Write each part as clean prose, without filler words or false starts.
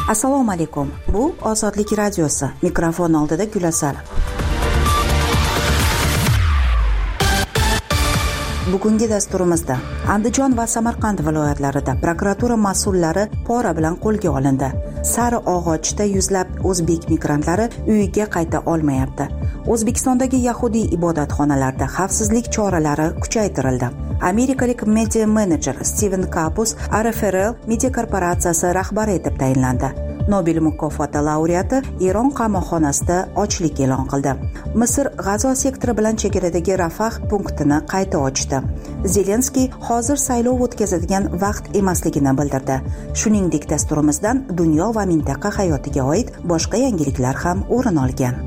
Assalomu alaykum. Bu Ozodlik radiosi. Mikrofon oldida Gulasal. Bugungi dasturimizda Andijon va Samarqand viloyatlarida prokuratura mas'ullari pora bilan qo'lga olindi. Sariog'ochda yuzlab o'zbek migrantlari uyiga qayta olmayapti. O'zbekistondagi yahudiy ibodatxonalarda xavfsizlik choralari kuchaytirildi. Amerikalik media menejer Steven Kapus RFRL media korporatsiyasi rahbari etib tayinlandi. Nobel mukofoti laureati Eron qamoqxonasida ochlik e'lon qildi. Misr G'azo sektori bilan chegaradagi Rafah punktini qayta ochdi. Zelenskiy hozir saylov o'tkazadigan vaqt emasligini bildirdi. Shuningdek, dasturimizdan dunyo va mintaqa hayotiga oid boshqa yangiliklar ham o'rin olgan.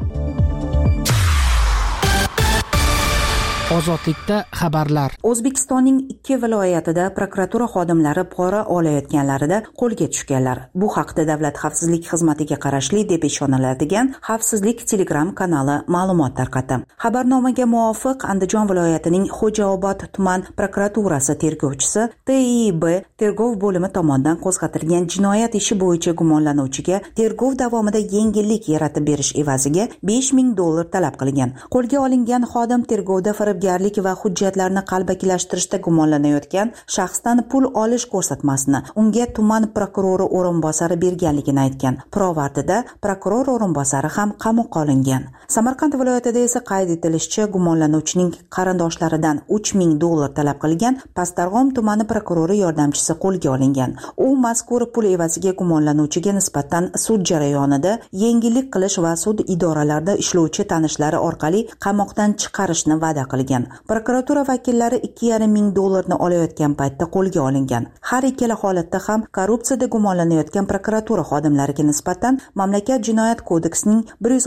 Ozodlikda xabarlar. O'zbekistonning 2 viloyatida prokuratura xodimlari pora olayotganlarida qo'lga tushganlar. Bu haqda Davlat xavfsizlik xizmatiga qarashli deb ishoniladigan Xavfsizlik Telegram kanali ma'lumot tarqatdi. Xabarnomaga muvofiq, Andijon viloyatining Xo'jaobod tuman prokuraturasi tergovchisi TIB tergov bo'limi tomonidan qo'zg'atilgan jinoyat ishi bo'yicha gumonlanuvchiga tergov davomida yengillik yaratib berish evaziga $5000 talab qilgan. Qo'lga olingan xodim tergovda garlik va hujjatlarni qalbakilashtirishda gumonlanayotgan shaxsdan pul olish ko'rsatmasini unga tuman prokurori o'rinbosari berganligini aytgan. Pirovardida prokuror o'rinbosari ham qamoqqa olingan. Samarqand viloyatida esa qayd etilishicha, gumonlanuvchining qarindoshlaridan $3000 talab qilgan Pastdarg'om tumani prokurori yordamchisi qo'lga olingan. U mazkur pul evaziga gumonlanuvchiga nisbatan sud jarayonida yengillik qilish va sud idoralarida ishlovchi tanishlari orqali qamoqdan chiqarishni va'da qilgan. Prokuratura vakillari $2500 olayotgan paytda qo'lga olingan. Har ikkala holatda ham korrupsiyada gumonlanayotgan prokuratura xodimlariga nisbatan mamlakat jinoyat kodeksining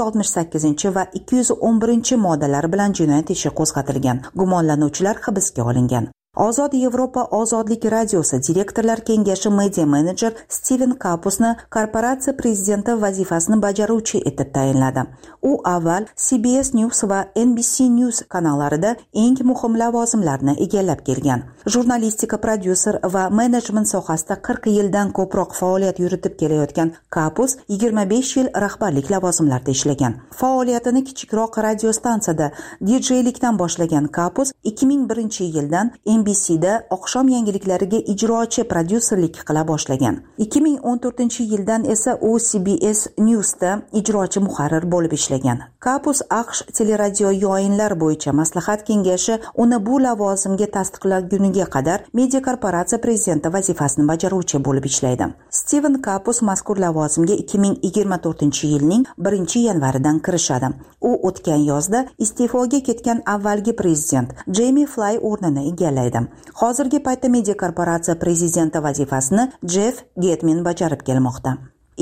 168 va 211-moddalari bilan jinoyat ishi qo'zg'atilgan. Gumonlanuvchilar hibsga olingan. Ozod Yevropa Ozodlik radiosi direktorlar kengashi media menejer Steven Kapusni korporatsiya prezidenti vazifasini bajaruvchi etib tayinladi. U avval CBS News va NBC News kanallarida eng muhim lavozimlarni egallab kelgan. Jurnalistika, prodyuser va menejment sohasida 40 yildan ko'proq faoliyat yuritib kelayotgan Kapus 25 yil rahbarlik lavozimlarida ishlagan. Faoliyatini kichikroq radio stansiyada DJ-likdan boshlagan Kapus 2001-yildan NBCda oqshom yangiliklariga ijrochi prodyuserlik qila boshlagan. 2014-yildan esa u CBS Newsda ijrochi muharrir bo'lib ishlagan. Kapus AQSh teleradio yoyinlar bo'yicha maslahat kengashi uni bu lavozimga tasdiqlaguniga qadar media korporatsiya prezidenti vazifasini bajaruvchi bo'lib ishlaydi. Steven Kapus mazkur lavozimga 2024-yilning 1-yanvaridan kirishadi. U o'tgan yozda iste'foga ketgan avvalgi prezident Jamie Fly o'rnini egallaydi. Hozirgi paytda media korporatsiya prezidenti vazifasini Jeff Getman bajarib kelmoqda.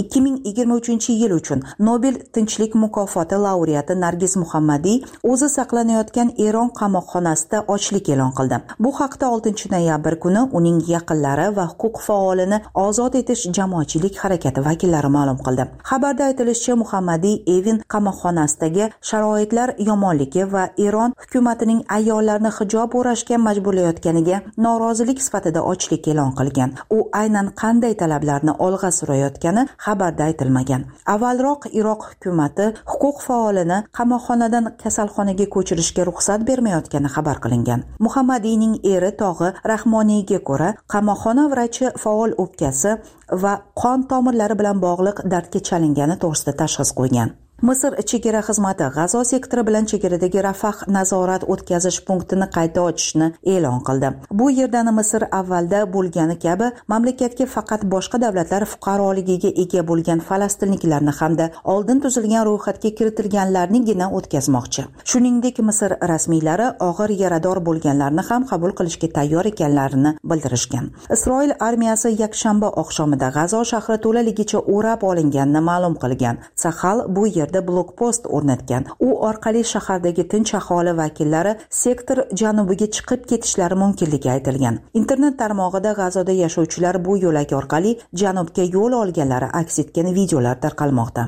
2023-yil uchun Nobel tinchlik mukofoti laureati Nargiz Muhammadiy o'zi saqlanayotgan Eron qamoqxonasida ochlik e'lon qildi. Bu haqda 6-noyabr kuni uning yaqinlari va huquq faolini ozod etish jamoatchilik harakati vakillari ma'lum qildi. Xabarda aytilishicha, Muhammadiy Evin qamoqxonasidagi sharoitlar yomonligi va Eron hukumatining ayollarni hijob o'rashga majburlayotganiga norozilik sifatida ochlik e'lon qilgan. U aynan qanday talablarni olg'a surayotgani xabarda aytilmagan. Avvalroq Iroq hukumati huquq faolini qamoqxonadan kasalxonaga ko'chirishga ruxsat bermayotgani xabar qilingan. Muhammadiyning eri Tog'i Rahmoniyga ko'ra, qamoqxona vrachi faol o'pkasi va qon tomirlari bilan bog'liq dardga chalingani to'g'risida tashxis qo'ygan. Misr chegara xizmati G'azo sektori bilan chegaradagi Rafah nazorat o'tkazish punktini qayta ochishni e'lon qildi. Bu yerdan Misr avvalda bo'lgani kabi mamlakatga faqat boshqa davlatlar fuqaroligiga ega bo'lgan falastinliklarni hamda oldin tuzilgan ro'yxatga kiritilganlarnigina o'tkazmoqchi. Shuningdek, Misr rasmiylari og'ir yarador bo'lganlarni ham qabul qilishga tayyor ekanlarini bildirishgan. Isroil armiyasi yakshanba oqshomida G'azo shahri to'laligicha o'rab olinganini ma'lum qilgan. Sahal bu yer blokpost o'rnatgan. U orqali shahardagi tinch aholi vakillari sektor janubiga chiqib ketishlari mumkinligi aytilgan. Internet tarmog'ida G'azoda yashovchilar bu yo'lak orqali janubga yo'l olganlari aks etgan videolar tarqalmoqda.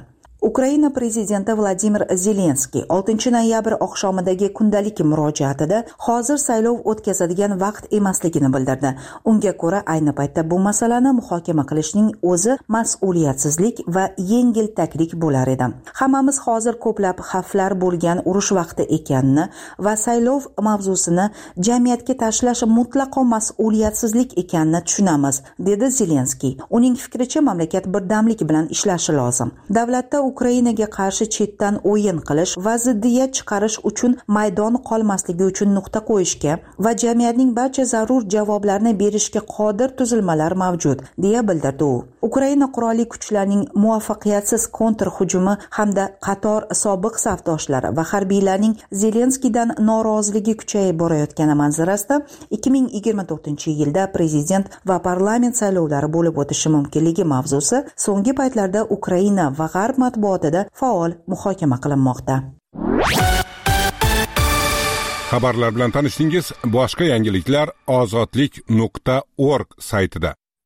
Ukraina prezidenti Vladimir Zelenskiy 6 noyabr oqshomidagi kundalik murojaatida hozir saylov o'tkazadigan vaqt emasligini bildirdi. Unga ko'ra, ayni paytda bu masalani muhokama qilishning o'zi mas'uliyatsizlik va yengiltaklik bo'lar edi. Hammamiz hozir ko'plab xavflar bo'lgan urush vaqti ekanini va saylov mavzusini jamiyatga tashlash mutlaqo mas'uliyatsizlik ekanini tushunamiz, dedi Zelenskiy. Uning fikricha, mamlakat birdamlik bilan ishlashi lozim. Davlatda Ukrainaga qarshi chetdan o'yin qilish va ziddiyat chiqarish uchun maydon qolmasligi uchun nuqta qo'yishga va jamiyatning barcha zarur javoblarni berishga qodir tuzilmalar mavjud, deya bildirdi u. Ukraina qurolli kuchlarining muvaffaqiyatsiz kontrhujumi hamda qator sobiq safdoshlari va harbiylarning Zelenskiydan noroziligi kuchayib borayotgani manzarasida 2024-yilda prezident va parlament saylovlari bo'lib o'tishi mumkinligi mavzusi so'nggi paytlarda Ukraina va G'arb matbuotida faol muhokama qilinmoqda. Xabarlar bilan tanishdingiz. Boshqa yangiliklar ozodlik.org saytida.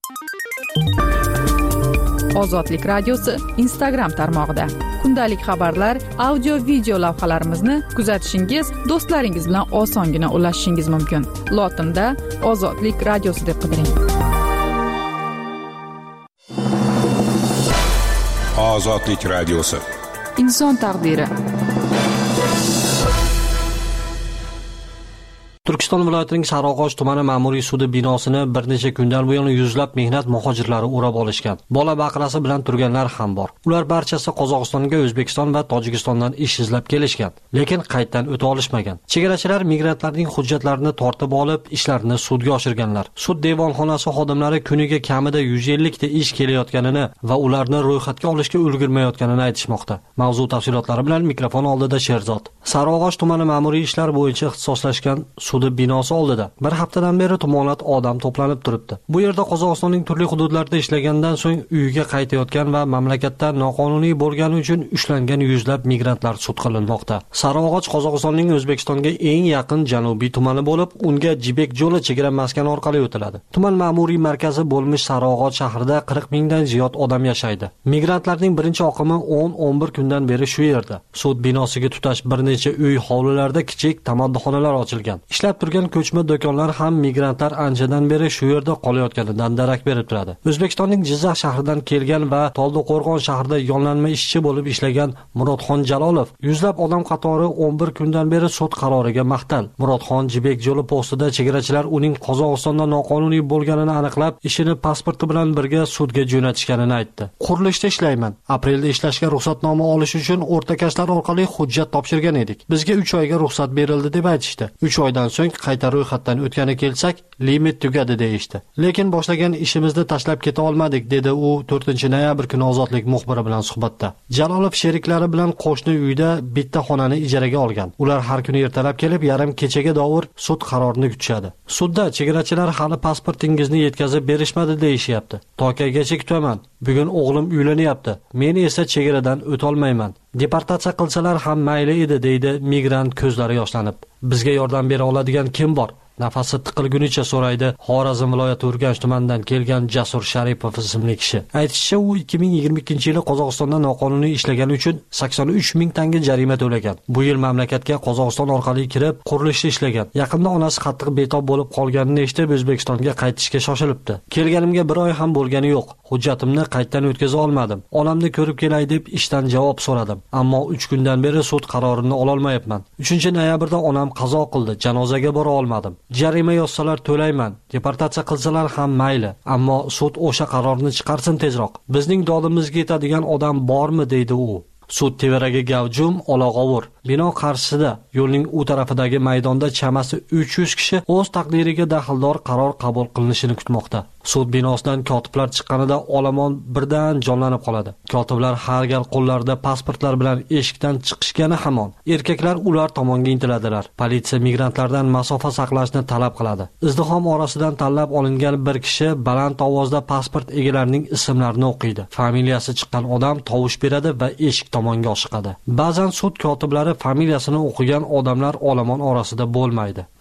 Ozodlik radiosi Instagram tarmog'ida. Kundalik xabarlar, audio, video lavhalarimizni kuzatishingiz, do'stlaringiz bilan osongina ulashishingiz mumkin. Lotinda Ozodlik radiosi deb qidiring. Ozodlik radiosi. Inson taqdiri. Turkiston viloyatining Sarog'och tumani ma'muriy sudi binosini bir necha kundan buyon yuzlab mehnat muhojirlari o'rab olishgan. Bola baqrasi bilan turganlar ham bor. Ular barchasi Qozog'istonga, O'zbekiston va Tojikistondan ish izlab kelishgan, lekin qaytdan o'ta olishmagan. Chegarachilar migrantlarning hujjatlarini tortib olib, ishlarini sudga oshirganlar. Sud devonxonasi xodimlari kuniga kamida 150 ta ish kelayotganini va ularni ro'yxatga olishga ulgurmayotganini aytishmoqda. Mavzu tafsilotlari bilan mikrofon oldida Sherzod. Sarog'och tumani ma'muriy ishlar bo'yicha ixtisoslashgan sudi binosi oldida bir haftadan beri tumonat odam to'planib turibdi. Bu yerda Qozog'istonning turli hududlarida ishlagandan so'ng uyiga qaytayotgan va mamlakatda noqonuniy bo'lgani uchun ushlangan yuzlab migrantlar sud qilinmoqda. Sarog'och Qozog'istonning O'zbekistonga eng yaqin janubiy tumani bo'lib, unga Jibek yo'li chegara maskani orqali o'tiladi. Tuman ma'muriy markazi bo'lmish Sarog'och shahrida 40 mingdan ziyod odam yashaydi. Migrantlarning birinchi oqimi 10-11 kundan beri shu yerda. Sud binosiga tutash bir necha uy hovlilarda kichik tamadduxonalar ochilgan. Ishlab turgan ko'chma do'konlar ham migrantlar anchadan beri shu yerda qolayotganidan darak berib turadi. O'zbekistonning Jizzax shahridan kelgan va Toldiqo'rg'on shahrida yollanma ishchi bo'lib ishlagan Murodxon Jalolov yuzlab odam qatori 11 kundan beri sud qaroriga mahtal. Murodxon Jibek yo'li postida chegarachilar uning Qozog'istonda noqonuniy bo'lganini aniqlab, ishini pasporti bilan birga sudga jo'natishganini aytdi. Qurilishda ishlayman. Aprelda ishlashga ruxsatnoma olish uchun o'rtakashlar orqali hujjat topshirgan edik. Bizga 3 oyga ruxsat berildi deb aytishdi. 3 oydan so'ng qayta ro'yxatdan o'tgani kelsak, limit tugadi deyishdi. Lekin boshlagan ishimizni tashlab keta olmadik, dedi u 4-noyabr kuni Ozodlik muxbiri bilan suhbatda. Jalolov sheriklari bilan qo'shni uyda bitta xonani ijaraga olgan. Ular har kuni ertalab kelib, yarim kechaga dovur sud qarorini kutishadi. Sudda chegarachilar hali pasportingizni yetkazib berishmadi deyishyapti. Tokaygacha kutaman. Bugun o'g'lim uylanyapti. Men esa chegaradan o'ta olmayman. Deportatsiya qilsalar ham mayli edi, deydi migrant ko'zlari yoshlanib. Bizga yordam bera oladigan kim bor? Nafasi tiqilgunicha so'raydi Xorazm viloyati Urganch tumanidan kelgan Jasur Sharipov ismli kishi. Aytishicha, u 2022-yili Qozog'istonda noqonuniy ishlagani uchun 83 ming tanga jarima to'lagan. Bu yil mamlakatga Qozog'iston orqali kirib, qurilishda ishlagan. Yaqinda onasi qattiq betob bo'lib qolganini eshitib, O'zbekistonga qaytishga shoshilibdi. Kelganimga 1 oy ham bo'lgani yo'q. Hujjatimni qaytdan o'tkaza olmadim. Onamni ko'rib kelay deb ishdan javob so'radim. Ammo 3 kundan beri sud qarorini ola olmayapman. 3-noyabrda onam qazo qildi. Janozaga bora olmadim. Jarima yozsalar to'layman, deportatsiya qilsalar ham mayli, ammo sud o'sha qarorni chiqarsin tezroq. Bizning dodimizga yetadigan odam bormi, deydi u. Sud tevaragi gavjum, olag'ovur. Bino qarshisida, yo'lning u tarafidagi maydonda chamasi 300 kishi o'z taqdiriga daxldor qaror qabul qilinishini kutmoqda. Sud binosidan kotiblar chiqqanida olomon birdan jonlanib qoladi. Kotiblar har gal qo'llarida pasportlar bilan eshikdan chiqishgani hamon. Erkaklar ular tomonga intiladilar. Politsiya migrantlardan masofa saqlashni talab qiladi. Izdihom orasidan tanlab olingan bir kishi baland ovozda pasport egalarining ismlarini o'qiydi. Familiyasi chiqqan odam tovush beradi va eshik tomonga oshiqadi. Ba'zan sud kotiblari familiyasini o'qigan odamlar olomon orasida bo'lmaydi.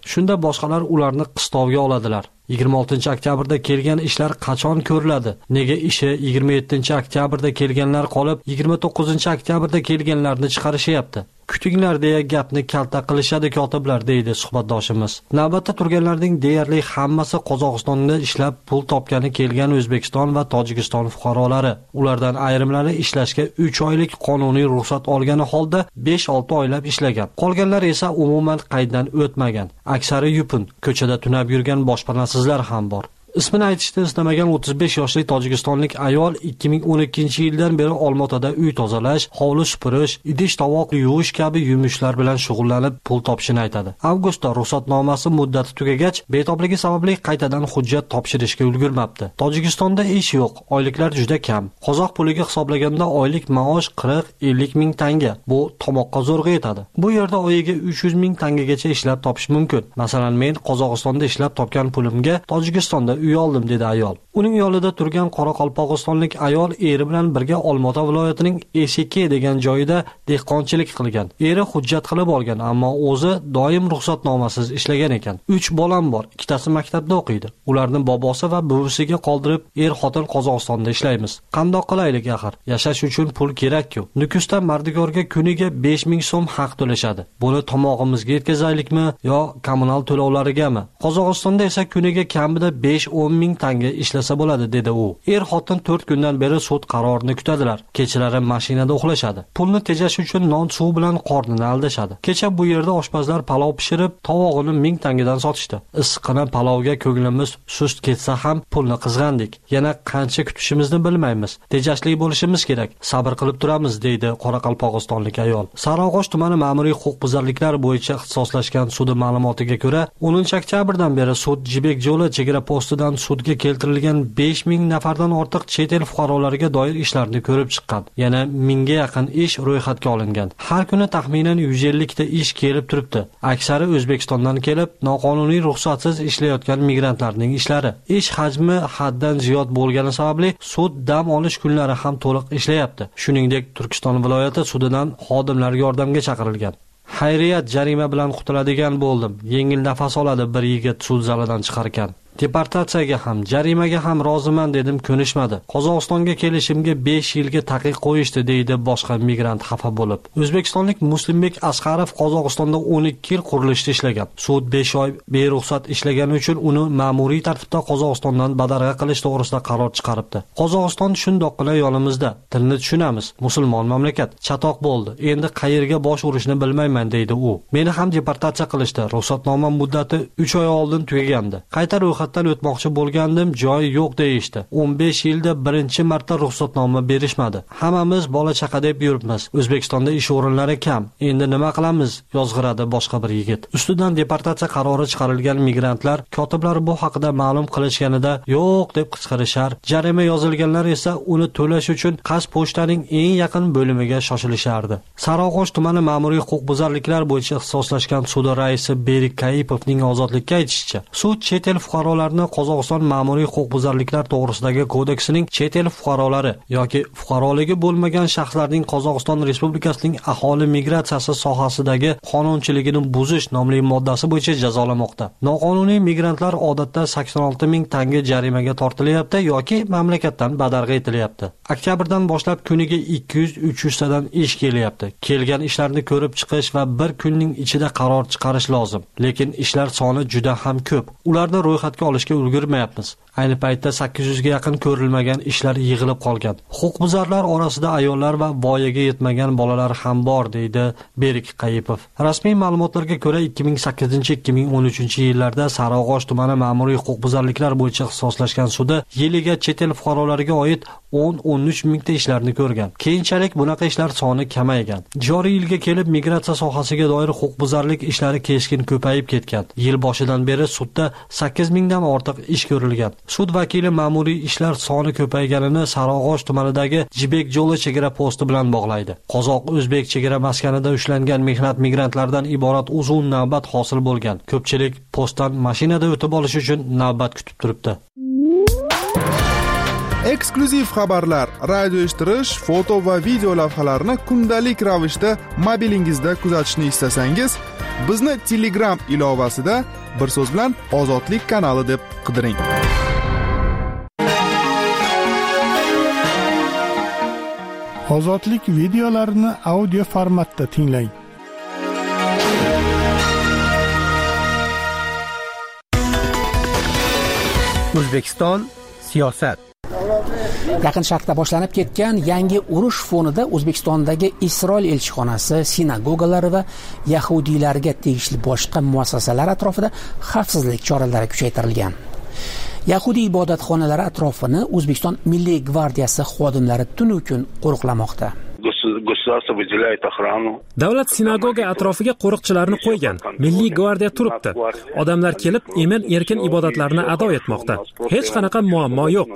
Shunda boshqalar ularni qistovga oladilar. 26 oktyabrda kelgan ishlar qachon ko'riladi? Nega ishi 27 oktyabrda kelganlar qolib, 29 oktyabrda kelganlarni chiqarishyapti? Kutinglar deya gapni kalta qilishadi kotiblar, deydi suhbatdoshimiz. Navbatda turganlarning deyarli hammasi Qozog'istonda ishlab pul topgani kelgan O'zbekiston va Tojikiston fuqarolari. Ulardan ayrimlari ishlashga 3 oylik qonuniy ruxsat olgani holda 5-6 oylab ishlagan. Qolganlar esa umuman qayddan o'tmagan. Aksari yupun, ko'chada tunab yurgan boshpanasizlar ham bor. Ismini aytishni istamagan 35 yoshli tojikistonlik ayol 2012-yildan beri Olmaotada uy tozalash, hovli supurish, idish-tovoq yuvish kabi yumushlar bilan shug'ullanib pul topishini aytadi. Avgustda ruxsatnomasi muddati tugagach, betobligi sababli qaytadan hujjat topshirishga ulgurmabdi. Tojikistonda ish yo'q, oyliklar juda kam. Qozoq puliga hisoblaganda oylik maosh 40-50 ming tanga. Bu tomoqqa zo'rg'a yetadi. Bu yerda oyiga 300 ming tangagacha ishlab topish mumkin. Masalan, men Qozog'istonda ishlab topgan pulimga Tojikistonda uy oldim, dedi ayol. Uning yonida turgan Qoraqalpog'istonlik ayol eri bilan birga Olmaota viloyatining Eshike degan joyida dehqonchilik qilgan. Eri hujjat qilib olgan, ammo o'zi doim ruxsatnomasiz ishlagan ekan. 3 bolam bor, ikkitasi maktabda o'qiydi. Ularni bobosi va buvisiga qoldirib, er-xotin Qozog'istonda ishlaymiz. Qandoq qilaylik axir? Yashash uchun pul kerak-ku. Nukusda mardikorga kuniga 5000 so'm haq to'lashadi. Buni tomog'imizga yetkazaylikmi yo kommunal to'lovlarigami? Qozog'istonda esa kuniga kamida 5-10 ming tanga ishlasa bo'ladi, dedi u. Er-xotin 4 kundan beri sud qarorini kutadilar. Kechalari mashinada uxlashadi. Pulni tejash uchun non suv bilan qornini aldashadi. Kecha bu yerda oshpazlar palov pishirib, tovog'ini 1000 tangadan sotishdi. Issiqqina palovga ko'nglimiz sust ketsa ham pulni qizg'andik. Yana qancha kutishimizni bilmaymiz. Tejashli bo'lishimiz kerak. Sabr qilib turamiz, deydi Qoraqalpog'istonlik ayol. Sarog'och tumani ma'muriy huquqbuzarliklar bo'yicha ixtisoslashgan sudi ma'lumotiga ko'ra, 10 oktyabrdan beri sud Jibek yo'li chegara postidan sudga keltirilgan 5000 nafardan ortiq chet el fuqarolariga doir ishlarni ko'rib chiqqan. Yana 1000 ga yaqin ish ro'yxatga olingan. Har kuni taxminan 150 ta ish kelib turibdi. Aksari O'zbekistondan kelib, noqonuniy ruxsatsiz ishlayotgan migrantlarning ishlari. Ish hajmi haddan ziyod bo'lgani sababli sud dam olish kunlari ham to'liq ishlayapti. Shuningdek, Turkiston viloyati sudidan xodimlar yordamga chaqirilgan. Xayriyat, jarima bilan qutuladigan bo'ldim. Yengil nafas oladi bir yigit sud zalidan chiqarkan. Deportatsiyaga ham, jarimaga ham roziman dedim, ko'nishmadi. Qozog'istonga kelishimga 5 yilga taqiq qo'yishdi, deydi boshqa migrant xafa bo'lib. O'zbekistonlik Muslimbek Asqarov Qozog'istonda 12 yil qurilishda ishlagan. Sud 5 oy beruxsat ishlagani uchun uni ma'muriy tartibda Qozog'istondan badarg'a qilish to'g'risida qaror chiqaribdi. Qozog'iston shundoqqina yonimizda, tilni tushunamiz, musulmon mamlakat, chatoq bo'ldi. Endi qayerga bosh urishni bilmayman, deydi u. Meni ham deportatsiya qilishdi. Ruxsatnoma muddati 3 oy oldin tugagandi. Qayta ro'yxatdan o'tmoqchi bo'lgandim, joyi yo'q deyishdi. 15 yilda birinchi marta ruxsatnoma berishmadi. Hammamiz bola chaqa deb yuribmiz. O'zbekistonda ish o'rinlari kam. Endi nima qilamiz? Yozg'iradi boshqa bir yigit. Ustidan deportatsiya qarori chiqarilgan migrantlar kotiblar bu haqida ma'lum qilishganida yo'q deb qichqirishar. Jarima yozilganlar esa uni to'lash uchun Qas pochtaning eng yaqin bo'limiga shoshilishardi. Sarog'och tumani ma'muriy huquqbuzarliklar bo'yicha ixtisoslashgan sudi raisi Berik Kaipovning ozodlikka aytishicha, sud chet el fuqarolarni Qozog'iston ma'muriy huquqbuzarliklar to'g'risidagi kodeksining chet el fuqarolari yoki fuqaroligi bo'lmagan shaxslarning Qozog'iston Respublikasining aholi migratsiyasi sohasidagi qonunchiligini buzish nomli moddasi bo'yicha jazolamoqda. Noqonuniy migrantlar odatda 86 ming tanga jarimaga tortilyapti yoki mamlakatdan badarg'a etilyapti. Oktyabrdan boshlab kuniga 200-300 tadan ish kelyapti. Kelgan ishlarni ko'rib chiqish va bir kunning ichida qaror chiqarish lozim. Lekin ishlar soni juda ham ko'p. Ularni ro'yxatga olishga ulgurmayapmiz. Ayni paytda 800 ga yaqin ko'rilmagan ishlar yig'ilib qolgan. Huquqbuzarlar orasida ayollar va voyaga yetmagan bolalar ham bor, deydi Berik Qayipov. Rasmiy ma'lumotlarga ko'ra 2008-2013 yillarda Sarog'och tumani ma'muriy huquqbuzarliklar bo'yicha ixtisoslashgan sudi yiliga chet el fuqarolariga oid 10-13 mingta ishlarni ko'rgan. Keyinchalik bunaqa ishlar soni kamaygan. Joriy yilga kelib migratsiya sohasiga doir huquqbuzarlik ishlari keskin ko'payib ketgan. Yil boshidan beri sudda 8 mingdan ortiq ish ko'rilgan. Sud vakili ma'muriy ishlar soni ko'payganini Sarog'och tumanidagi Jibek yo'li chegara posti bilan bog'laydi. Qozoq-o'zbek chegara maskanida ushlangan mehnat migrantlardan iborat uzun navbat hosil bo'lgan. Ko'pchilik postdan mashinada o'tib olish uchun navbat kutib turibdi. Eksklyuziv xabarlar, radio eshittirish, foto va video lavhalarni kundalik ravishda mobilingizda kuzatishni istasangiz, bizni Telegram ilovasida bir so'z bilan Ozodlik kanali deb qidiring. Ozodlik videolarini audio formatda tinglang. O'zbekiston siyosat. Yaqin Sharqda boshlanib ketgan yangi urush fonida O'zbekistondagi Isroil elchixonasi, sinagogalari va yahudiylarga tegishli boshqa muassasalar atrofida xavfsizlik choralari kuchaytirilgan. Yahudiy ibodatxonalari atrofini O'zbekiston Milliy gvardiyasi xodimlari tun-u kun qo'riqlamoqda. Davlat sinagoga atrofiga qo'riqchilarni qo'ygan. Milliy gvardiya turibdi. Odamlar kelib, emin-erkin ibodatlarini ado etmoqda. Hech qanaqa muammo yo'q.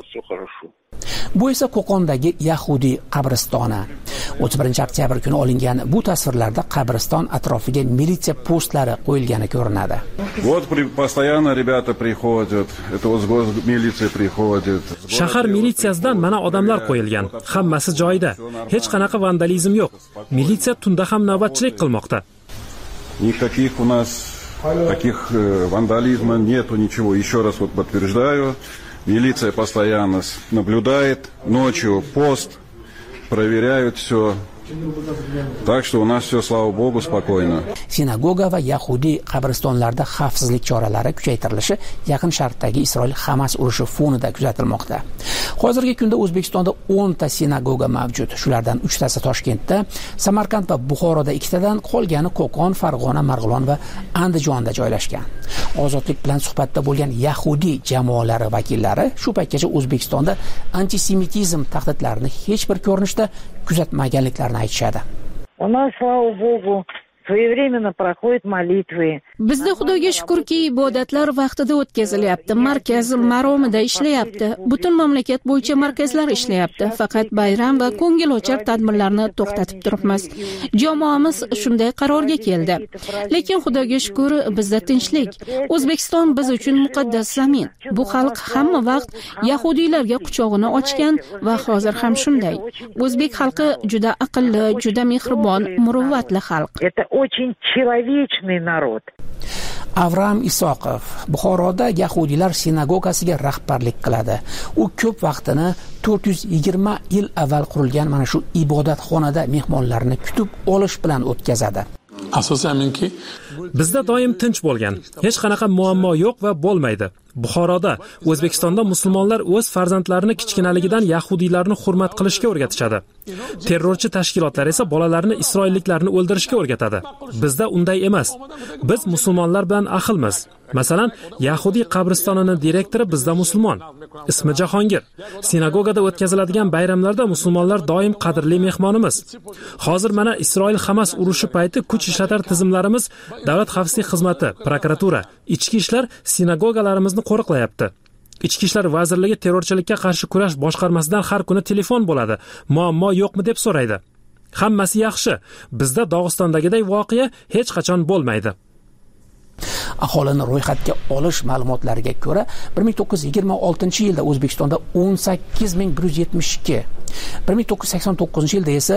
Bu esa Qo'qondagi Yahudiy qabristoni. 31 oktyabr kuni olingan bu tasvirlarda qabriston atrofiga militsiya postlari qo'yilgani ko'rinadi. Вот постоянно ребята приходят. Это милиция приходит. Shahar militsiyasidan mana odamlar qo'yilgan. Hammasi joyida. Hech qanaqa vandalizm yo'q. Militsiya tunda ham navbatchilik qilmoqda. Никаких у нас таких вандализма нету, ничего. Еще раз вот подтверждаю. Милиция постоянно наблюдает, ночью пост, проверяют все. Так что у нас все, слава богу, спокойно. Sinagoga va Yahudiy qabristonlarda xavfsizlik choralari kuchaytirilishi Yaqin Sharqdagi Isroil-Hamas urushi fonida kuzatilmoqda. Hozirgi kunda O'zbekistonda 10 ta sinagoga mavjud. Shulardan 3 tasi Toshkentda, Samarqand va Buxoroda 2 tadan, qolgani Qo'qon, Farg'ona, Marg'ilon va Andijonda joylashgan. Ozodlik bilan suhbatda bo'lgan Yahudiy jamoalari vakillari shu paytgacha O'zbekistonda antisemitizm tahdidlarini hech bir ko'rinishda kuzatmaganliklarini aytishadi. У нас, слава Богу, своевременно проходят молитвы. Bizda Xudoga shukrki, ibodatlar vaqtida o'tkazilyapti. Markaz maromida ishlayapti. Butun mamlakat bo'yicha markazlar ishlayapti. Faqat bayram va ko'ngilochar tadbirlarni to'xtatib turibmiz. Jamoamiz shunday qarorga keldi. Lekin Xudoga shukr, bizda tinchlik. O'zbekiston biz uchun muqaddas zamin. Bu xalq hamma vaqt yahudiylarga quchog'ini ochgan va hozir ham shunday. O'zbek xalqi juda aqlli, juda mehribon, muruvvatli xalq. Это очень человечный народ. Avram Isoqov Buxoroda yahudiylar sinagogasiga rahbarlik qiladi. U ko'p vaqtini 420 yil avval qurilgan mana shu ibodatxonada mehmonlarni kutib olish bilan o'tkazadi. Asosanki bizda doim tinch bo'lgan. Hech qanaqa muammo yo'q va bo'lmaydi. Buxoroda, O'zbekistonda musulmonlar o'z farzandlarini kichkinaligidan yahudiylarni hurmat qilishga o'rgatishadi. Terrorchi tashkilotlar esa bolalarni isroilliklarni o'ldirishga o'rgatadi. Bizda unday emas. Biz musulmonlar bilan ahilmiz. Masalan, Yahudiy qabristonining direktori bizda musulmon. Ismi Jahongir. Sinagogada o'tkaziladigan bayramlarda musulmonlar doim qadrli mehmonimiz. Hozir mana Isroil-Hamas urushi payti kuch ishlatar tizimlarimiz, Davlat xavfsizlik xizmati, prokuratura, ichki ishlar sinagogalarimizni qo'riqlayapti. Ichki ishlar vazirligi terrorchilikka qarshi kurash boshqarmasidan har kuni telefon bo'ladi. Muammo yo'qmi deb so'raydi. Hammasi yaxshi. Bizda Dog'istondagiday voqea hech qachon bo'lmaydi. Aholini ro'yxatga olish ma'lumotlariga ko'ra 1926-yilda O'zbekistonda 18172, 1989-yilda esa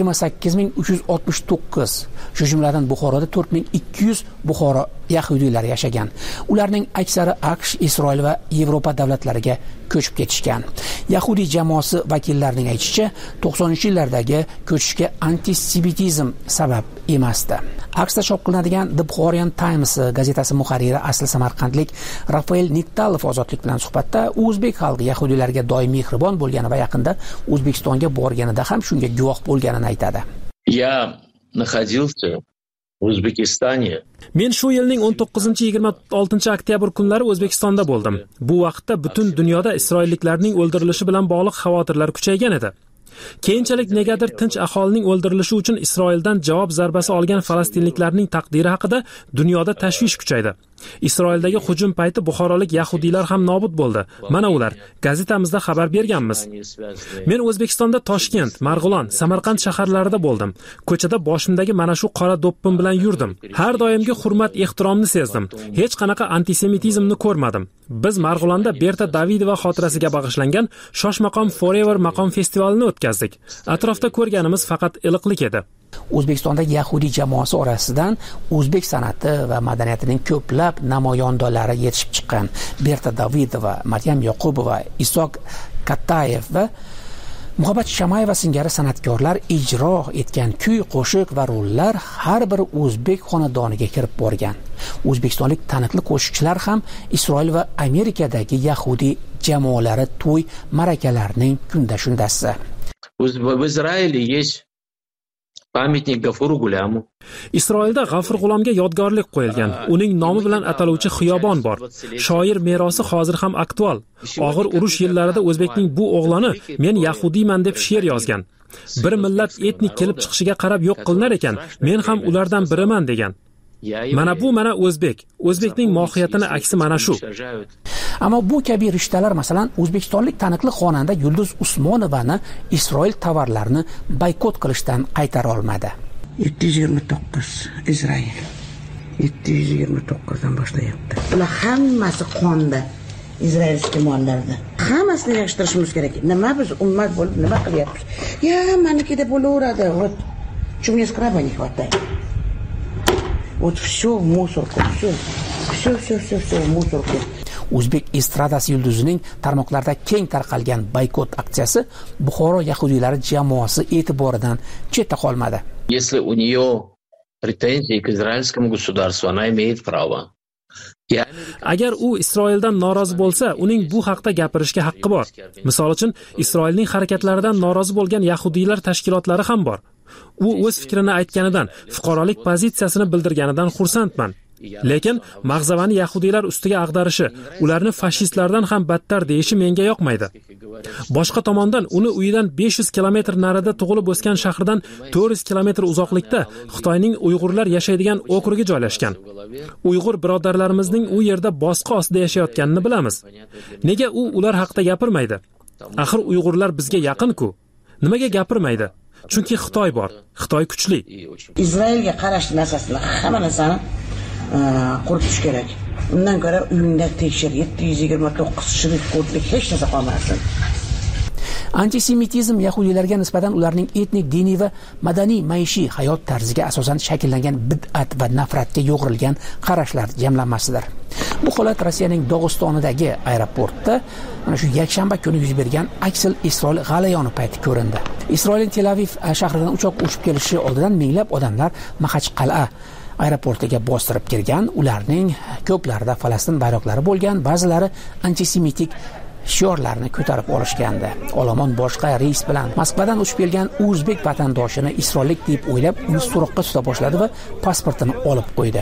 28369, shu jumladan Buxoroda 4200 Buxoro yahudiylari yashagan. Ularning aksari AQSh, Isroil va Yevropa davlatlariga ko'chib ketishgan. Yahudiy jamoasi vakillarining aytishicha, 90-yillardagi ko'chishga antisemitizm sabab emasdi. AQShda chop qilinadigan The Bukharian Times gazetasi muharriri asli samarqandlik Rafael Niktalov Ozodlik bilan suhbatda o'zbek xalqi yahudiylarga doim mehribon bo'lgani va yaqinda O'zbekistonga borganida ham shunga guvoh bo'lganini aytadi. Я находился в Узбекистане. Men shu yilning 19-26 oktyabr kunlari O'zbekistonda bo'ldim. Bu vaqtda butun dunyoda isroilliklarning o'ldirilishi bilan bog'liq xavotirlar kuchaygan edi. Keyinchalik negadir tinch aholining o'ldirilishi uchun Isroildan javob zarbasi olgan falastinliklarning taqdiri haqida dunyoda tashvish kuchaydi. Isroildagi hujum payti buxorolik yahudiylar ham nobud bo'ldi. Mana ular, gazetamizda xabar berganmiz. Men O'zbekistonda Toshkent, Marg'ilon, Samarqand shaharlarida bo'ldim. Ko'chada boshimdagi mana shu qora do'ppim bilan yurdim. Har doimgi hurmat-ehtiromni sezdim. Hech qanaqa antisemitizmni ko'rmadim. Biz Marg'ilonda Berta Davidova xotirasiga bag'ishlangan Shoshmaqom Forever maqom festivalini o'tkazdik. Atrofda ko'rganimiz faqat iliqlik edi. O'zbekistondagi yahudiy jamoasi orasidan o'zbek san'ati va madaniyatining ko'plab namoyandolari yetishib chiqqan. Berta Davidova, Maryam Yoqubova, Isoq Kattayev va Muhabbat Shamayeva singari san'atkorlar ijro etgan kuy, qo'shiq va rollar har bir o'zbek xonadoniga kirib borgan. O'zbekistonlik taniqli qo'shiqchilar ham Isroil va Amerikadagi yahudiy jamoalari to'y ma'rakalarining kunda shundasi. В Израиле есть pamyatnik G'afur G'ulamu. Isroilda G'afur G'ulomga yodgorlik qo'yilgan. Uning nomi bilan ataluvchi xiyobon bor. Shoir merosi hozir ham aktual. Og'ir urush yillarida o'zbekning bu o'g'loni men yahudiyman deb she'r yozgan. Bir millat etnik kelib chiqishiga qarab yo'q qilinar ekan, men ham ulardan biriman degan. Mana o'zbek. O'zbekning mohiyatini aksi mana shu. Ammo bu kabi rishtalar, masalan, o'zbekistonlik taniqli xonanda Yulduz Usmonovani Isroil tovarlarini boykot qilishdan qaytara olmadi. 729 Izrail 729 dan boshlayapti. Ular hammasi qonda. Izraelskiy mollarda. Hammasini yig'ishtirishimiz kerak. Nima biz ummat bo'lib nima qilyapmiz? Ya, manikida bo'laveradi. Вот. Чего мне скраба не хватает? Вот все в мусорку, все в мусорку. O'zbek estradasi yulduzining tarmoqlarda keng tarqalgan boykot aksiyasi Buxoro yahudiylari jamoasi e'tiboridan chetda qolmadi. Если у нее претензии к израильскому государству, она имеет право. Agar u Isroildan norozi bo'lsa, uning bu haqda gapirishga haqqi bor. Misol uchun, Isroilning harakatlaridan norozi bo'lgan yahudiylar tashkilotlari ham bor. U o'z fikrini aytganidan, fuqarolik pozitsiyasini bildirganidan xursandman. Lekin mag'zavani yahudiylar ustiga ag'darishi, ularni fashistlardan ham battar deyishi menga yoqmaydi. Boshqa tomondan uni uyidan 500 kilometr narida tug'ilib o'sgan shahridan 400 kilometr uzoqlikda Xitoyning Uyg'urlar yashaydigan okrugi joylashgan. Uyg'ur birodarlarimizning u yerda bosqi ostida yashayotganini bilamiz. Nega u ular haqida gapirmaydi? Axir Uyg'urlar bizga yaqin-ku. Nimaga gapirmaydi? Chunki Xitoy bor. Xitoy kuchli. Izrailga qarashli narsasini, hamma narsani quritish kerak. Undan ko'ra uyingda tekshir, 729 shirif kodlik hech narsa qolmasin. Antisemitizm yahudiylarga nisbatan ularning etnik, diniy va madaniy maishiy hayot tarziga asosan shakllangan bid'at va nafratga yo'g'rilgan qarashlar jamlanmasidir. Bu holat Rossiyaning Dog'istonidagi aeroportda mana shu yakshanba kuni yuz bergan Aksel Isroil g'alayoni payti ko'rindi. Isroilning Tel Aviv shahridan uchoq uchib kelishi oldidan minglab odamlar Maxachqal'a aeroportiga bostirib kirgan. Ularning ko'plarida Falastin bayroqlari bo'lgan, ba'zilari antisemitik shiorlarni ko'tarib olishgandi. Olomon boshqa reys bilan Moskvadan uchib kelgan o'zbek vatandoshini isroillik deb o'ylab, uni so'roqqa tuta boshladi va pasportini olib qo'ydi.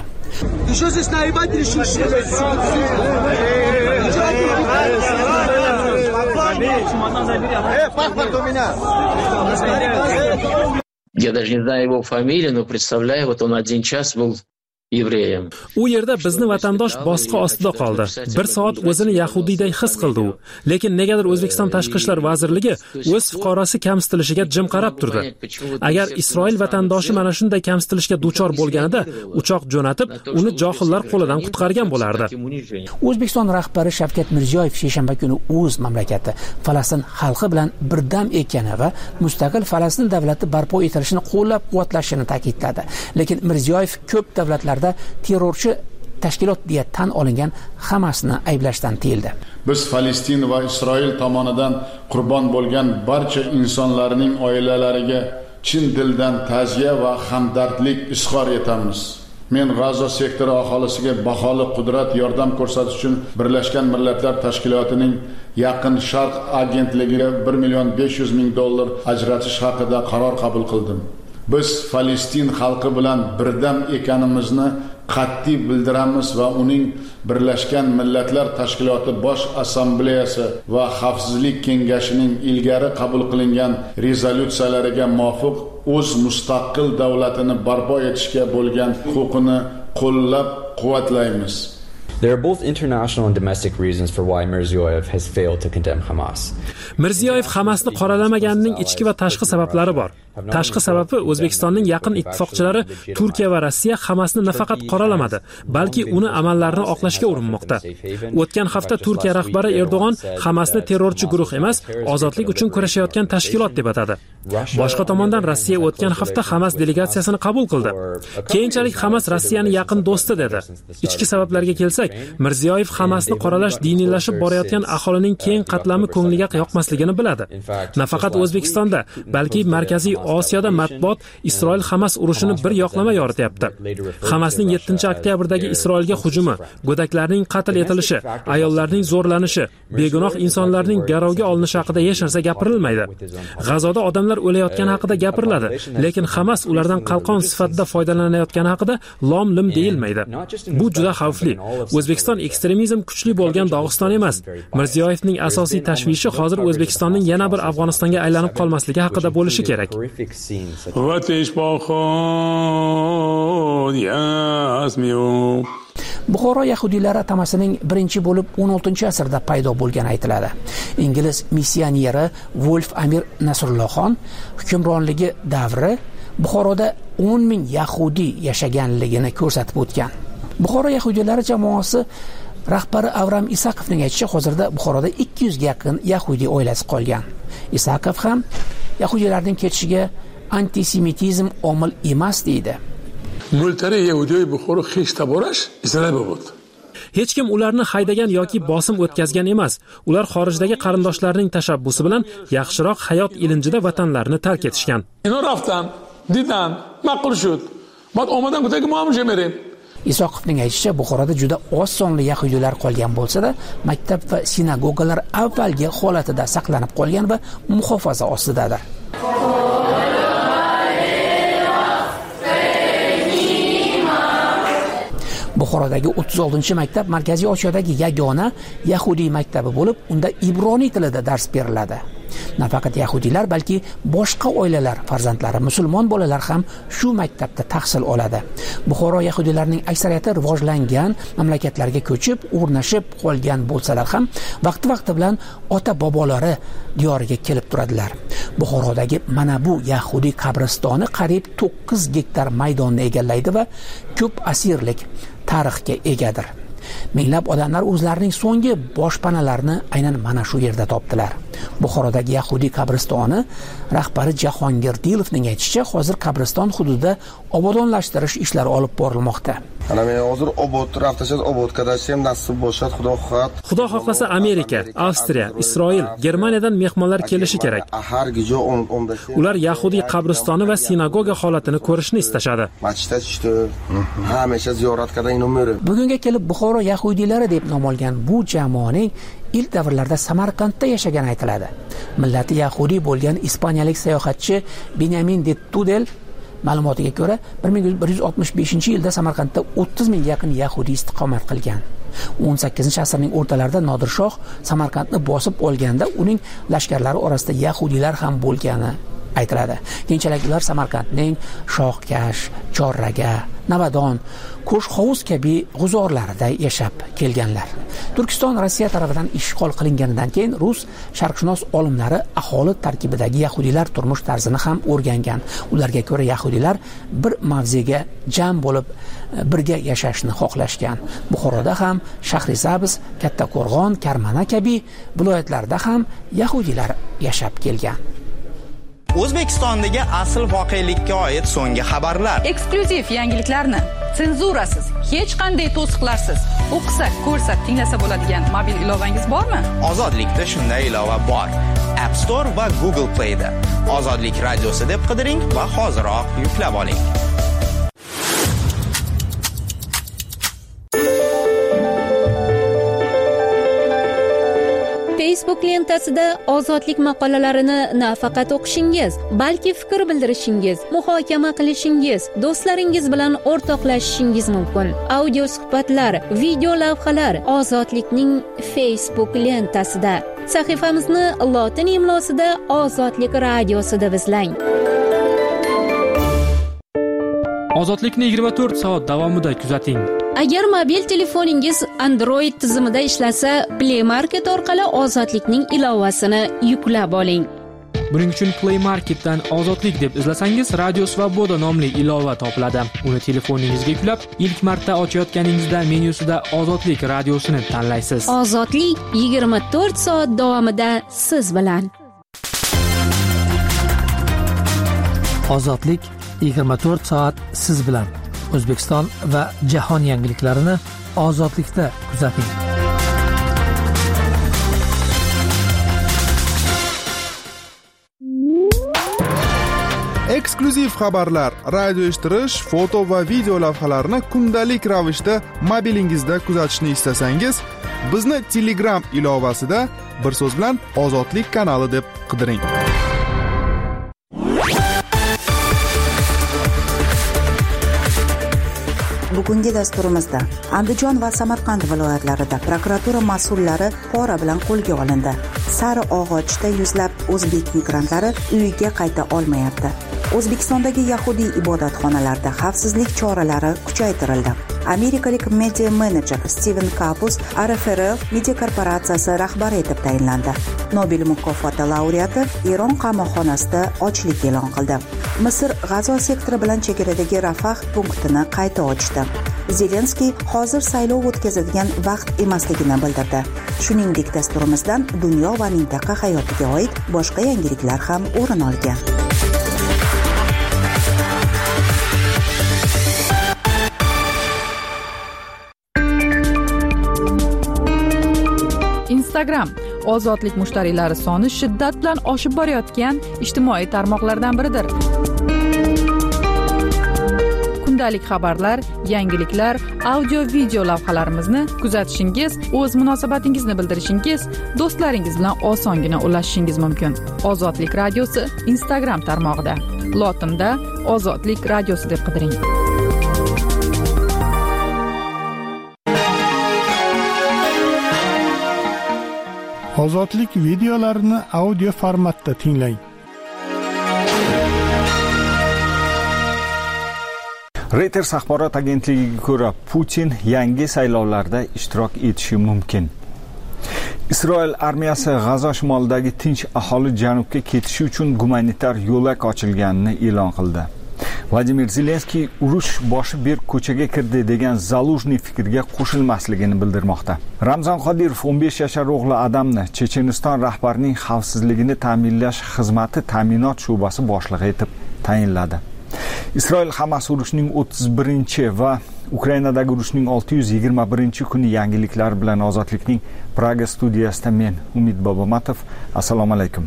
Я даже не знаю его фамилию, но представляю, вот он один час был евреем. U yerda bizni vatandosh bosqi ostida qoldi. 1 soat o'zini yahudiyday his qildi u. Lekin negadir O'zbekiston Tashqi ishlar vazirligi o'z fuqarosi kamsitilishiga jim qarab turdi. Agar Isroil vatandoshi mana shunday kamsitilishga duchor bo'lganida uchoq jo'natib, uni johillar qo'lidan qutqargan bo'lardi. O'zbekiston rahbari Shavkat Mirziyoyev seshanba kuni o'z mamlakati Falastin xalqi bilan birdam ekani va mustaqil Falastin davlati barpo etilishini qo'llab-quvvatlashini ta'kidladi. Lekin Mirziyoyev ko'p davlatlar terrorchi tashkilot deya tan olingan Hamasni ayblashdan tiyildi. Biz Falastin va Isroil tomonidan qurbon bo'lgan barcha insonlarning oilalariga chin dildan ta'ziya va hamdardlik izhor etamiz. Men G'azo sektori aholisiga baholi qudrat yordam ko'rsatish uchun Birlashgan Millatlar Tashkilotining Yaqin Sharq agentligiga $1,500,000 ajratish haqida qaror qabul qildim. Biz Falastin xalqi bilan birdam ekanimizni qat'iy bildiramiz va uning Birlashgan Millatlar Tashkiloti Bosh Assambleyasi va Xavfsizlik Kengashining ilgari qabul qilingan rezolyutsiyalariga muvofiq o'z mustaqil davlatini barpo etishga bo'lgan huquqini qo'llab-quvvatlaymiz. There are both international and domestic reasons for why Mirziyoyev has failed to condemn Hamas. Mirziyoyev Hamasni qoralamaganining ichki va tashqi sabablari bor. Tashqi sababi O'zbekistonning yaqin ittifoqchilari Turkiya va Rossiya Hamasni nafaqat qoralamadi, balki uni amallarini oqlashga urinmoqda. O'tgan hafta Turkiya rahbari Erdo'g'on Hamasni terrorchi guruh emas, ozodlik uchun kurashayotgan tashkilot deb atadi. Boshqa tomondan Rossiya o'tgan hafta Hamas delegatsiyasini qabul qildi. Keyinchalik Hamas Rossiyaning yaqin do'sti dedi. Ichki sabablarga kelsak, Mirziyoyev Hamasni qoralash diniylashib borayotgan aholining keng qatlami ko'ngliga yoqmasligini biladi. Nafaqat O'zbekistonda, balki Markaziy Osiyoda matbuot Isroil Hamas urushini bir yoqlama yorityapti. Hamasning 7-oktyabrdagi Isroilga hujumi, go'daklarning qatl etilishi, ayollarning zo'rlanishi, begunoh insonlarning garovga olinishi haqida hech narsa gapirilmaydi. G'azoda odamlar o'layotgani haqida gapiriladi, lekin Hamas ulardan qalqon sifatida foydalanayotgani haqida lom-lim deyilmaydi. Bu juda xavfli. O'zbekiston ekstremizm kuchli bo'lgan Dog'iston emas. Mirziyoyevning asosiy tashvishi hozir O'zbekistonning yana bir Afg'onistonga aylanib qolmasligi haqida bo'lishi kerak. Buxoro yahudiylari atamasining birinchi bo'lib 16-asrda paydo bo'lgani aytiladi. Ingliz missioneri Wolf Amir Nasrullohxon hukmronligi davri Buxoroda 10,000 yahudi yashaganligini ko'rsatib o'tgan. Buxoro yahudiylari jamoasi rahbari Avram Isakovning aytishicha, hozirda Buxoroda 200 ga yaqin yahudi oilasi qolgan. Isakov ham yahudilarning ketishiga antisemitizm omil emas deydi. Multari yahudiy Buxoro hech taborash Izrail bo'ldi. Hech kim ularni haydagan yoki bosim o'tkazgan emas. Ular xorijdagi qarindoshlarining tashabbusi bilan yaxshiroq hayot ilinjida vatanlarini tark etishgan. Ino raftan, didan, ma'qul shud. Bad omadan kutagi muammo merim. Isoqovning aytishicha, Buxoroda juda oz sonli yahudilar qolgan bo'lsa-da, maktab va sinagogalar avvalgi holatida saqlanib qolgan va muhofaza ostidadir. Buxorodagi 36-maktab Markaziy Osiyodagi yagona yahudiy maktabi bo'lib, unda ibroniy tilida dars beriladi. Nafaqat yahudiylar, balki boshqa oilalar farzandlari, musulmon bolalar ham shu maktabda tahsil oladi. Buxoro yahudiylarining aksariyati rivojlangan mamlakatlarga ko'chib, o'rnashib qolgan bo'lsalar ham, vaqti bilan ota-bobolari diyoriga kelib turadilar. Buxorodagi mana bu yahudiy qabristoni qariyb 9 gektar maydonni egallaydi va ko'p asirlik tarixga egadir. Minglab odamlar o'zlarining so'nggi boshpanalarini aynan mana shu yerda topdilar. Buxorodagi yahudiy qabristoni rahbari Jahongir Dilovning aytishicha, hozir qabriston hududida obodonlashtirish ishlari olib borilmoqda. Ana men hozir obodkadashim nasib bo'lsa, Xudo xohlasa Amerika, Avstriya, Isroil, Germaniyadan mehmonlar kelishi kerak. Ular yahudiy qabristoni va sinagoga holatini ko'rishni istashadi. Bugunga kelib Buxoro yahudiylari deb nom olgan bu jamoaning ilk davrlarda Samarqandda yashagani aytiladi. Millati yahudiy bo'lgan ispaniyalik sayohatchi Benjamin de Tudel ma'lumotiga ko'ra 1165-yilda Samarqandda 30,000 ga yaqin yahudiy istiqomat qilgan. 18-asrning o'rtalarida Nodir Shoh Samarqandni bosib olganda uning lashkarlari orasida yahudiylar ham bo'lgani aytiladi. Keyinchalik ular Samarqandning Shohkash, Chorraga, Navadon, Qo'shhovuz kabi g'uzorlarida yashab kelganlar. Turkiston Rossiya tomonidan ishg'ol qilinganidan keyin rus sharqshunos olimlari aholi tarkibidagi yahudiylar turmush tarzini ham o'rgangan. Ularga ko'ra yahudiylar bir mavzega jam bo'lib birga yashashni xohlashgan. Buxoroda ham Shahrisabz, Kattaqo'rg'on, Karmana kabi viloyatlarda ham yahudiylar yashab kelgan. O'zbekistondagi asl voqelikka oid so'nggi xabarlar, eksklyuziv yangiliklarni senzurasiz, hech qanday to'siqlarsiz o'qisa, ko'rsa, tinglasa bo'ladigan mobil ilovangiz bormi? Ozodlikda shunday ilova bor. App Store va Google Play da Ozodlik radiosi deb qidiring va hoziroq yuklab oling. Facebook lentasida ozodlik maqolalarini nafaqat o'qishingiz, balki fikr bildirishingiz, muhokama qilishingiz, do'stlaringiz bilan o'rtoqlashishingiz mumkin. Audio suhbatlar, video lavhalar Ozodlikning Facebook lentasida. Sahifamizni lotin imlosida Ozodlik radiosi deb izlang. Ozodlikni 24 soat davomida kuzating. Agar mobil telefoningiz Android tizimida ishlasa, Play Market orqali Ozodlikning ilovasini yuklab oling. Buning uchun Play Marketdan Ozodlik deb izlasangiz, Radio Svoboda nomli ilova topiladi. Uni telefoningizga yuklab, ilk marta ochayotganingizda menyusida Ozodlik radiosini tanlaysiz. Ozodlik 24 soat davomida siz bilan. Ozodlik 24 soat siz bilan. O'zbekiston va jahon yangiliklarini Ozodlikda kuzating. Eksklyuziv xabarlar, radio eshittirish, foto va video lavhalarni kundalik ravishda mobilingizda kuzatishni istasangiz, bizni Telegram ilovasida bir so'z bilan Ozodlik kanali deb qidiring. Bugungi dasturimizda Andijon va Samarqand viloyatlarida prokuratura mas'ullari pora bilan qo'lga olindi. Sariog'ochda yuzlab o'zbek migrantlari uyiga qayta olmayapti. O'zbekistondagi yahudiy ibodatxonalarda xavfsizlik choralari kuchaytirildi. Amerikalik media menejer Steven Kapus RFRL media korporatsiyasi rahbari etib tayinlandi. Nobel mukofoti laureati Eron qamoqxonasida ochlik e'lon qildi. Misr G'azo sektori bilan chegaradagi Rafah punktini qayta ochdi. Zelenskiy hozir saylov o'tkazadigan vaqt emasligini bildirdi. Shuningdek, dasturimizdan dunyo va mintaqa hayotiga oid boshqa yangiliklar ham o'rin olgan. Instagram ozodlik mushtariylari soni shiddat bilan oshib borayotgan ijtimoiy tarmoqlardan biridir. Kundalik xabarlar, yangiliklar, audio-video lavhalarimizni kuzatishingiz, o'z munosabatingizni bildirishingiz, do'stlaringiz bilan osongina ulashishingiz mumkin. Ozodlik radiosi Instagram tarmog'ida. Lotinda Ozodlik radiosi deb qidiring. Ozodlik videolarini audio formatda tinglang. Reuters axborot agentligiga ko'ra, Putin yangi saylovlarda ishtirok etishi mumkin. Isroil armiyasi G'azo shimolidagi tinch aholi janubga ketishi uchun gumanitar yo'lak ochilganini e'lon qildi. Vladimir Zelenskiy urush boshi berk ko'chaga kirdi degan Zaluzhniy fikrga qo'shilmasligini bildirmoqda. Ramzan Qodirov 15 yashar o'g'li Adamni Checheniston rahbarining xavfsizligini ta'minlash xizmati ta'minot sho'basi boshlig'i etib tayinladi. Isroil Hamas urushining 31 va Ukrainadagi urushning 621-kuni yangiliklar bilan Ozodlikning Praga studiyasida men Umid Bobomatov. Assalomu alaykum.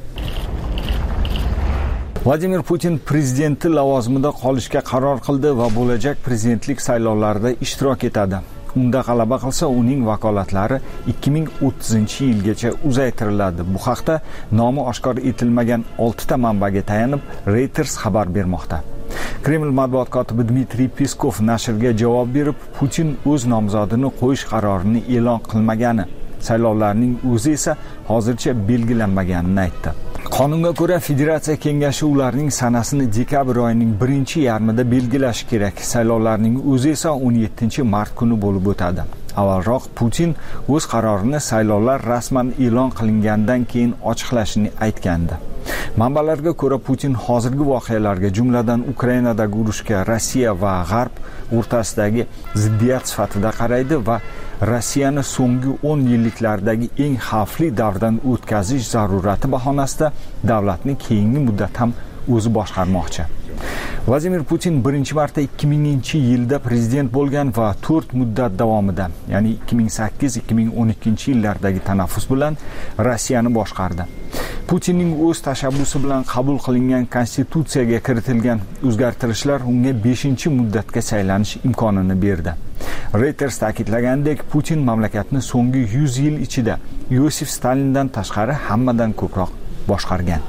Vladimir Putin prezidenti lavozimida qolishga qaror qildi va bo'lajak prezidentlik saylovlarida ishtirok etadi. Unda g'alaba qilsa, uning vakolatlari 2030-yilgacha uzaytiriladi. Bu haqda nomi oshkor etilmagan 6 ta manbaga tayanib Reuters xabar bermoqda. Kreml matbuot kotibi Dmitriy Peskov nashrga javob berib, Putin o'z nomzodini qo'yish qarorini e'lon qilmagani, saylovlarning o'zi esa hozircha belgilanmaganini aytdi. Qonunga ko'ra, Federatsiya Kengashi ularning sanasini dekabr oyining 1-yarmida belgilashi kerak. Saylovlarning o'zi esa 17-mart kuni bo'lib o'tadi. Avvalroq Putin o'z qarorini saylovlar rasman e'lon qilingandan keyin ochiqlashini aytgandi. Manbalarga ko'ra, Putin hozirgi voqealarga, jumladan Ukrainadagi urushga Rossiya va G'arb o'rtasidagi ziddiyat sifatida qaraydi va Rossiyani so'nggi 10 yilliklardagi eng xavfli davrdan o'tkazish zarurati bahonasida davlatni keyingi muddat ham o'zi boshqarmoqchi. Vladimir Putin 1-marta 2000-yilda prezident bo'lgan va 4 muddat davomida, ya'ni 2008-2012-yillardagi tanaffus bilan Rossiyani boshqardi. Putinning o'z tashabbusi bilan qabul qilingan konstitutsiyaga kiritilgan o'zgartirishlar unga 5-muddatga saylanish imkonini berdi. Reuters ta'kidlagandek, Putin mamlakatni so'nggi 100 yil ichida Yosif Stalindan tashqari hammadan ko'proq boshqargan.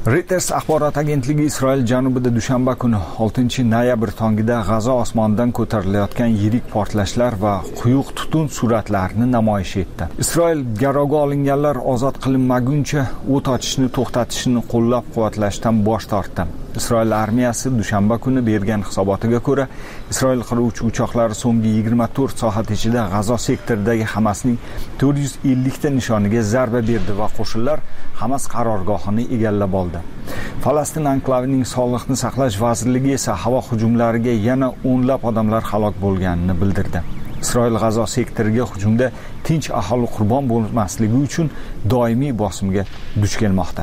Reuters axborot agentligi Isroil janubida dushanba kuni 6-noyabr tongida G'azo osmonidan ko'tarilayotgan yirik portlashlar va quyuq tutun suratlarini namoyish etdi. Isroil garovga olinganlar ozod qilinmaguncha o't ochishni to'xtatishni qo'llab-quvvatlashdan bosh tortdi. Isroil armiyasi dushanba kuni bergan hisobotiga ko'ra, Isroil qiruvchi uchoqlari so'nggi 24 soat ichida G'azo sektoridagi Hamasning 450 ta nishoniga zarba berdi va qo'shinlar Hamas qarorgohini egallab oldi. Falastin anklavining sog'liqni saqlash vazirligi esa havo hujumlariga yana o'nlab odamlar halok bo'lganini bildirdi. Isroil G'azo sektoriga hujumda tinch aholi qurbon bo'lmasligi uchun doimiy bosimga duch kelmoqda.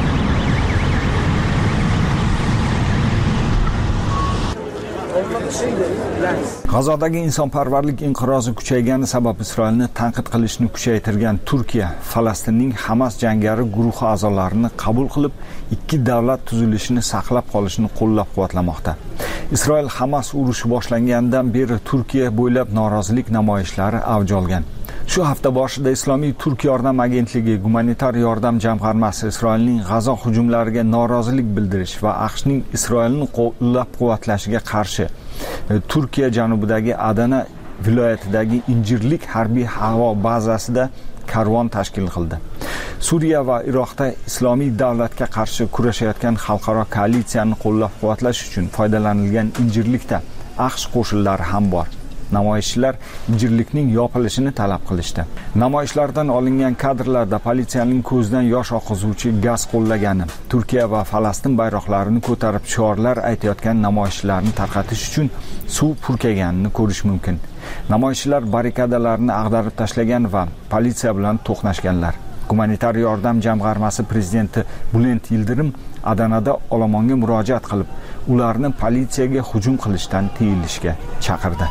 G'azodagi insonparvarlik inqirozi kuchaygani sabab Isroilni tanqid qilishni kuchaytirgan Turkiya Falastinning Hamas jangari guruhi a'zolarini qabul qilib, ikki davlat tuzilishini saqlab qolishni qo'llab-quvvatlamoqda. Isroil Hamas urushi boshlangandan beri Turkiya bo'ylab norozilik namoyishlari avj olgan. Shu hafta boshida Islomiy Turk yordam agentligi gumanitar yordam jamg'armasi Isroilning G'azo hujumlariga norozilik bildirish va AQShning Isroilni qo'llab-quvvatlashiga qarshi Turkiya janubidagi Adana viloyatidagi Injirlik harbiy havo bazasida karvon tashkil qildi. Suriya va Iroqda islomiy davlatga qarshi kurashayotgan xalqaro koalitsiyani qo'llab-quvvatlash uchun foydalanilgan Injirlikda AQSh qo'shinlari ham bor. Namoyishchilar Injirlikning yopilishini talab qilishdi. Namoyishlardan olingan kadrlarda politsiyaning ko'zdan yosh oqizuvchi gaz qo'llagani, Turkiya va Falastin bayroqlarini ko'tarib shiorlar aytayotgan namoyishchilarni tarqatish uchun suv purkaganini ko'rish mumkin. Namoyishchilar barrikadalarni ag'darib tashlagan va politsiya bilan to'qnashganlar. Gumanitar yordam jamg'armasi prezidenti Bülent Yildirim Adanada olomonga murojaat qilib, ularni politsiyaga hujum qilishdan tiyilishga chaqirdi.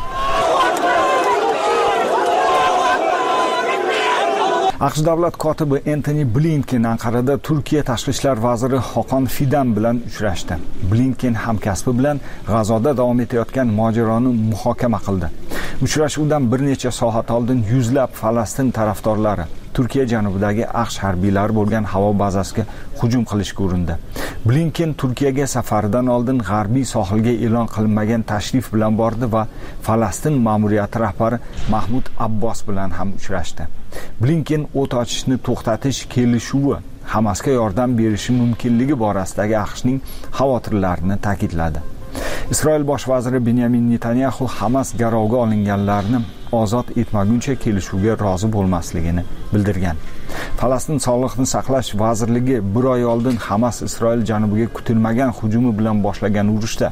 AQSh davlat kotibi Antony Blinken Anqarada Turkiya tashqi ishlar vaziri Hakan Fidan bilan uchrashdi. Blinken hamkasbi bilan G'azoda davom etayotgan mojaroni muhokama qildi. Uchrashuvdan bir necha soat oldin yuzlab Falastin tarafdorlari Turkiya janubidagi AQSh harbiylari bo'lgan havo bazasiga hujum qilishga urindi. Blinken Turkiyaga safaridan oldin g'arbiy sohilga e'lon qilinmagan tashrif bilan bordi va Falastin ma'muriyati rahbari Mahmud Abbos bilan ham uchrashdi. Blinken o't ochishni to'xtatish kelishuvi Hamasga yordam berishi mumkinligi borasidagi AQShning xavotirlarini ta'kidladi. Isroil bosh vaziri Benyamin Netanyahu Hamas garovga olinganlarni ozod etmaguncha kelishuvga rozi bo'lmasligini bildirgan. Falastin sog'liqni saqlash vazirligi bir oy oldin Hamas Isroil janubiga kutilmagan hujumi bilan boshlagan urushda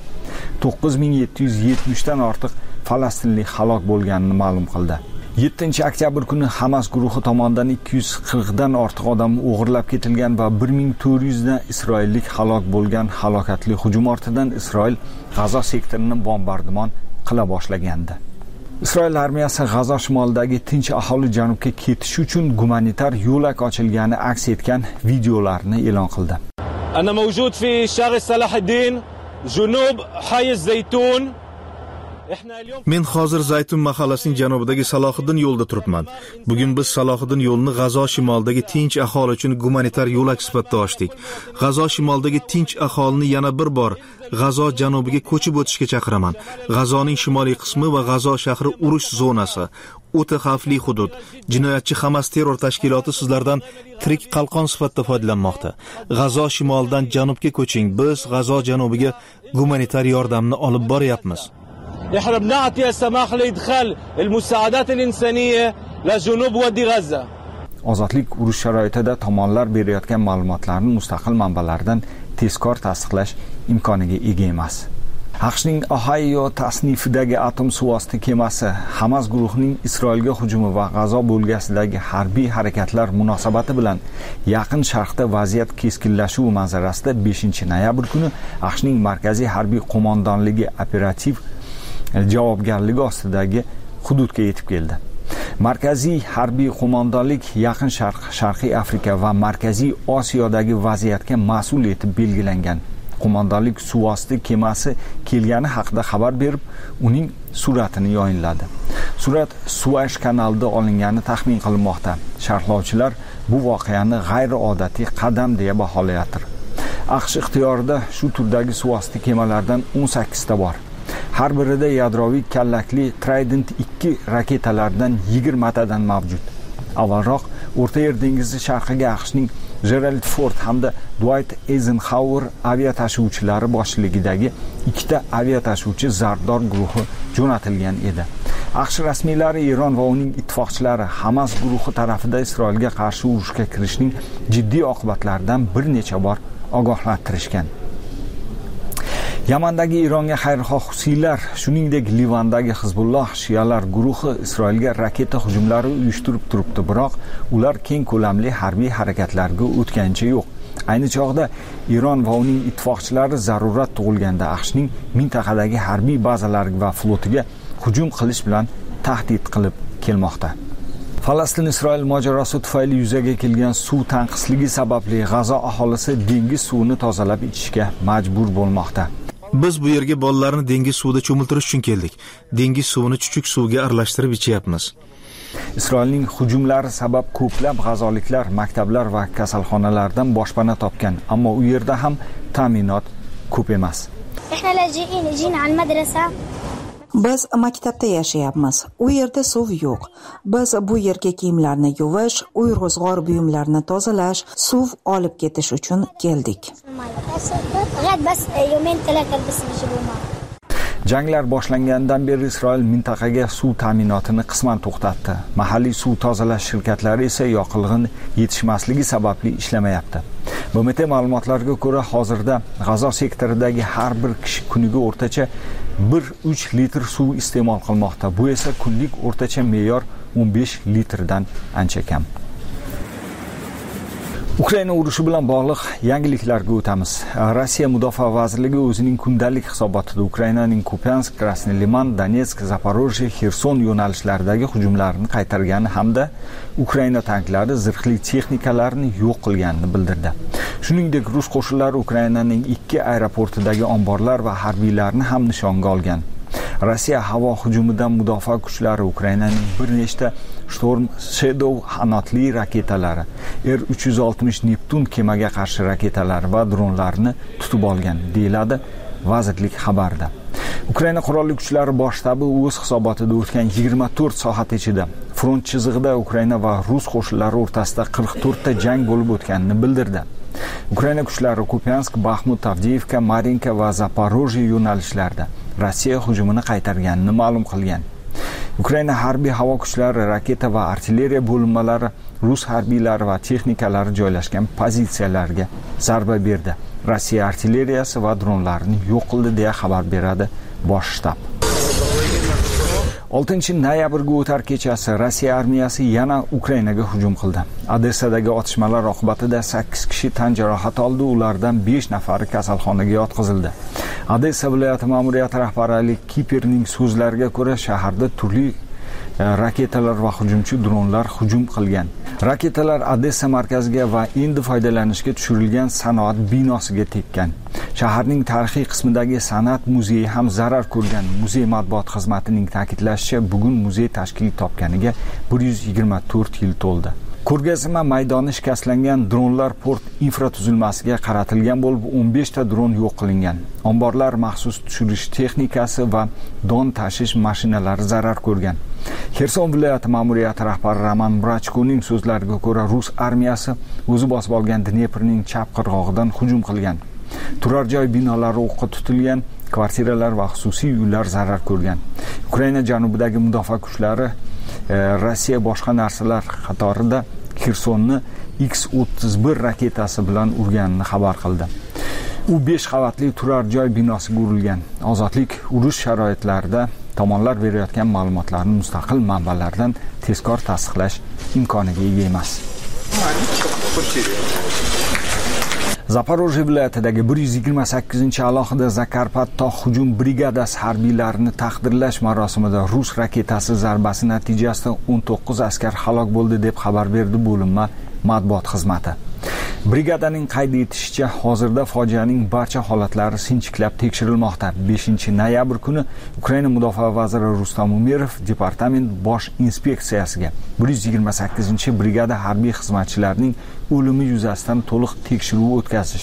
9770 dan ortiq falastinlik halok bo'lganini ma'lum qildi. 7-oktyabr kuni Hamas guruhi tomonidan 240 dan ortiq odam o'g'irlab ketilgan va 1400 dan isroillik halok bo'lgan halokatli hujum ortidan Isroil G'azo sektorini bombardimon qila boshlagandi. Isroil armiyasi G'azo shimolidagi tinch aholi janubga ketish uchun gumanitar yo'lak ochilgani aks etgan videolarni e'lon qildi. Ana mavjud fi shag'ir Salahiddin, junub Hayy Zaytun. Men hozir Zaytun mahallasining janubidagi Salohiddin yo'lda turibman. Bugun biz Salohiddin yo'lini G'azo shimolidagi tinch aholi uchun gumanitar yo'lak sifatida ochdik. G'azo shimolidagi tinch aholini yana bir bor G'azo janubiga ko'chib o'tishga chaqiraman. G'azoning shimoliy qismi va G'azo shahri urush zonasi, o'ta xavfli hudud. Jinoyatchi Hamas terror tashkiloti sizlardan tirik qalqon sifatida foydalanmoqda. G'azo shimolidan janubga ko'ching. Biz G'azo janubiga gumanitar yordamni olib boryapmiz. احنا بنعطي السماح لادخال المساعدات الانسانيه لجنوب وادي غزه. Ozodlik urush sharoitida tomonlar berayotgan ma'lumotlarni mustaqil manbalardan tezkor tasdiqlash imkoniga ega emas. AQShning Ohio tasnifidagi atom suvosti kemasi Hamas guruhining Isroilga hujumi va G'azo bo'lgasidagi harbiy harakatlar munosabati bilan Yaqin Sharqda vaziyat keskinlashuvi manzarasida 5-noyabr kuni AQShning markaziy harbiy qo'mondonligi operativ javobgarligi ostidagi hududga yetib keldi. Markaziy harbiy qo'mondonlik Yaqin Sharq, Sharqiy Afrika va Markaziy Osiyodagi vaziyatga mas'ul etib belgilangan. Qo'mondonlik suvosti kemasi kelgani haqida xabar berib, uning suratini yayinladi. Surat Suash kanalida olingani taxmin qilinmoqda. Sharhlovchilar bu voqeani g'ayriodatiy qadam deya baholayotir. AQSh ixtiyorida shu turdagi suvosti kemalardan 18 ta bor. Har birida yadroviy kallakli Trident 2 raketalardan 20 tadan mavjud. Avvalroq O'rta Yer dengizi sharqiga AQShning Gerald Ford hamda Dwight Eisenhower aviatashuvchilari boshchiligidagi 2 ta aviatashuvchi zardor guruhi jo'natilgan edi. AQSh rasmiylari Eron va uning ittifoqchilari Hamas guruhi tarafida Isroilga qarshi urushga kirishning jiddiy oqibatlaridan bir necha bor ogohlantirishgan. Yamandagi Ironga xayrixoh Husiylar, shuningdek Livandagi Hizbulloh shiyalar guruhi Isroilga raketa hujumlari uyushtirib turibdi, biroq ular keng ko'lamli harbiy harakatlarga o'tgancha yo'q. Ayni chog'da Iron va uning ittifoqchilari zarurat tug'ilganda AQShning mintaqadagi harbiy bazalari va flotiga hujum qilish bilan tahdid qilib kelmoqda. Falastin-Isroil mojarosi tufayli yuzaga kelgan suv tanqisligi sababli G'azo aholisi dengiz suvini tozalab ichishga majbur bo'lmoqda. Biz bu yerga bolalarni dengiz suvida cho'miltirish uchun keldik. Dengiz suvini chuchuk suvga aralashtirib ichyapmiz. Isroilning hujumlari sabab ko'plab g'azoliklar maktablar va kasalxonalardan boshpana topgan, ammo u yerda ham ta'minot ko'p emas. Biz maktabda yashayapmiz. U yerda suv yo'q. Biz bu yerga kiyimlarni yuvish, uy-ro'zg'or buyumlarini tozalash, suv olib ketish uchun keldik. Janglar boshlangandan beri Isroil mintaqaga suv ta'minotini qisman to'xtatdi. Mahalliy suv tozalash shirkatlari esa yoqilg'i yetishmasligi sababli ishlamayapti. BMT ma'lumotlariga ko'ra, hozirda G'azo sektoridagi har bir kishi kuniga o'rtacha 1-3 litr suv iste'mol qilmoqda. Bu esa kunlik o'rtacha me'yor 15 litrdan ancha kam. Ukraina urushi bilan bog'liq yangiliklarga o'tamiz. Rossiya Mudofaa vazirligi o'zining kundalik hisobotida Ukrainaning Kupiansk, Krasnoyarsk, Donetsk, Zaporojye, Xerson yo'nalishlaridagi hujumlarini qaytargani hamda Ukraina tanklari zirhli texnikalarini yo'q qilganini bildirdi. Shuningdek, rus qo'shinlari Ukrainaning 2 aeroportidagi omborlar va harbiylarni ham nishonga olgan. Rossiya havo hujumidan mudofaa kuchlari Ukrainaning bir nechta Storm Shadow qanotli raketalari, R-360 Neptun kemaga qarshi raketalari va dronlarni tutib olgan, deyiladi vazirlik xabarida. Ukraina qurolli kuchlari bosh shtabi o'z hisobotida o'tgan 24 soat ichida front chizig'ida Ukraina va rus qo'shinlari o'rtasida 44 ta jang bo'lib o'tganini bildirdi. Ukraina kuchlari Kupiansk, Bakhmut, Avdiivka, Marinka va Zaporojye yo'nalishlarida Rossiya hujumini qaytarganini ma'lum qilgan. Ukraina harbiy havo kuchlari raketa va artilleriya bo'linmalari rus harbiylari va texnikalari joylashgan pozitsiyalarga zarba berdi. Rossiya artilleriyasi va dronlarini yo'q qildi deya xabar beradi bosh shtab. 6-noyabrga o'tar kechasi Rossiya armiyasi yana Ukrainaga hujum qildi. Odessadagi otishmalar oqibatida 8 kishi tan jarohati oldi, ulardan 5 nafari kasalxonaga yotqizildi. Odessa viloyati ma'muriyati rahbari Ali Kiperning so'zlariga ko'ra, shaharda turli raketalar va hujumchi dronlar hujum qilgan. Raketalar Odessa markaziga va endi foydalanishga tushirilgan sanoat binosiga tekkan. Shaharning tarixiy qismidagi san'at muzeyi ham zarar ko'rgan. Muzey matbuot xizmatining ta'kidlashicha, bugun muzey tashkil topganiga 124 yil to'ldi. Ko'rgazma maydoni shikastlangan, dronlar port infratuzilmasiga qaratilgan bo'lib, 15 ta dron yo'q qilingan. Omborlar, maxsus tushirish texnikasi va don tashish mashinalari zarar ko'rgan. Xerson viloyati ma'muriyati rahbari Roman Mrachkoning so'zlariga ko'ra, rus armiyasi o'zi bosib olgan Dneprning chap qirg'og'idan hujum qilgan. Turar joy binolari o'qqa tutilgan, kvartiralar va xususiy uylar zarar ko'rgan. Ukraina janubidagi mudofaa kuchlari Rossiya boshqa narsalar qatorida Xersonni X-31 raketasi bilan urganini xabar qildi. U 5 qavatli turar joy binosiga urilgan. Ozodlik urush sharoitlarida tomonlar berayotgan ma'lumotlarni mustaqil manbalardan tezkor tasdiqlash imkoniga ega emas. Zaporojye viloyatidagi 128-alohida Zakarpat tog' hujum brigadasi harbiylarini taqdirlash marosimida rus raketasi zarbasi natijasida 19 askar halok bo'ldi deb xabar berdi bo'linma matbuot xizmati. Brigadaning qayd etishicha, hozirda fojianing barcha holatlari sinchiklab tekshirilmoqda. 5-noyabr kuni Ukraina mudofaa vaziri Rustam Umerov departament bosh inspeksiyasiga 128-brigada harbiy xizmatchilarining o'limi yuzasidan to'liq tekshiruv o'tkazishni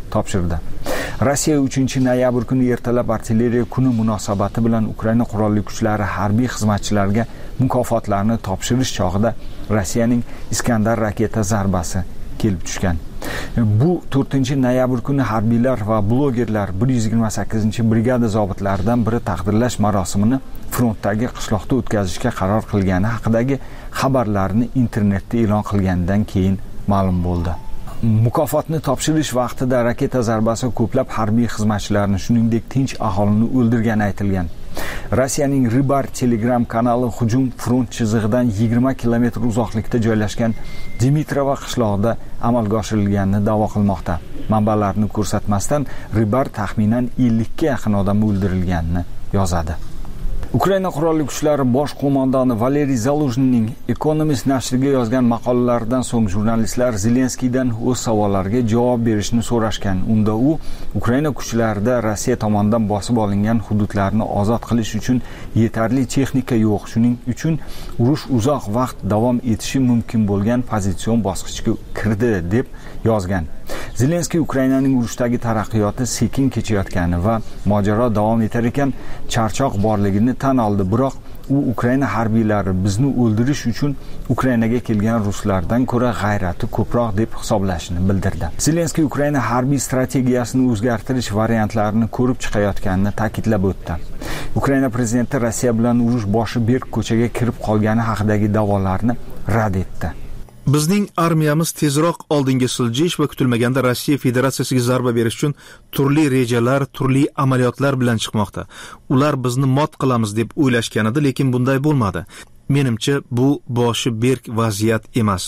topshirdi. Rossiya 3-noyabr kuni ertalab artilleriya kuni munosabati bilan Ukraina qurolli kuchlari harbiy xizmatchilariga mukofotlarni topshirish chog'ida Rossiyaning Iskandar raketa zarbasi kelib tushgan. Bu 4-noyabr kuni harbiylar va blogerlar 128-brigada zobitlaridan biri taqdirlash marosimini frontdagi qishloqda o'tkazishga qaror qilgani haqidagi xabarlarni internetda e'lon qilganidan keyin ma'lum bo'ldi. Mukofotni topshirish vaqtida raketa zarbasi ko'plab harbiy xizmatchilarni, shuningdek tinch aholini o'ldirgani aytilgan. Rossiyaning Rybar Telegram kanali hujum front chizig'idan 20 kilometr uzoqlikda joylashgan Dmitrova qishlog'ida amalga oshirilganini da'vo qilmoqda. Manbalarni ko'rsatmasdan Rybar taxminan 50 ga yaqin odam o'ldirilganini yozadi. Ukraina qurolli kuchlari bosh qo'mondoni Valeriy Zaluzhniyning Economist nashriga yozgan maqolalaridan so'ng jurnalistlar Zelenskiydan o'z savollariga javob berishni so'rashgan. Unda u Ukraina kuchlarida Rossiya tomonidan bosib olingan hududlarni ozod qilish uchun yetarli texnika yo'q, shuning uchun urush uzoq vaqt davom etishi mumkin bo'lgan pozitsion bosqichga kirdi deb yozgan. Zelenskiy Ukrainaning urushdagi taraqqiyoti sekin kechayotgani va mojaro davom etar ekan charchoq borligini tan oldi, biroq u Ukraina harbiylari bizni o'ldirish uchun Ukrainaga kelgan ruslardan ko'ra g'ayrati ko'proq deb hisoblashini bildirdi. Zelenskiy Ukraina harbiy strategiyasini o'zgartirish variantlarini ko'rib chiqayotganini ta'kidlab o'tdi. Ukraina prezidenti Rossiya bilan urush boshi berk ko'chaga kirib qolgani haqidagi da'volarni rad etdi. Bizning armiyamiz tezroq oldinga siljish va kutilmaganda Rossiya Federatsiyasiga zarba berish uchun turli rejalar, turli amaliyotlar bilan chiqmoqda. Ular bizni mot qilamiz deb o'ylashgan edi, lekin bunday bo'lmadi. Menimcha, bu boshi berk vaziyat emas.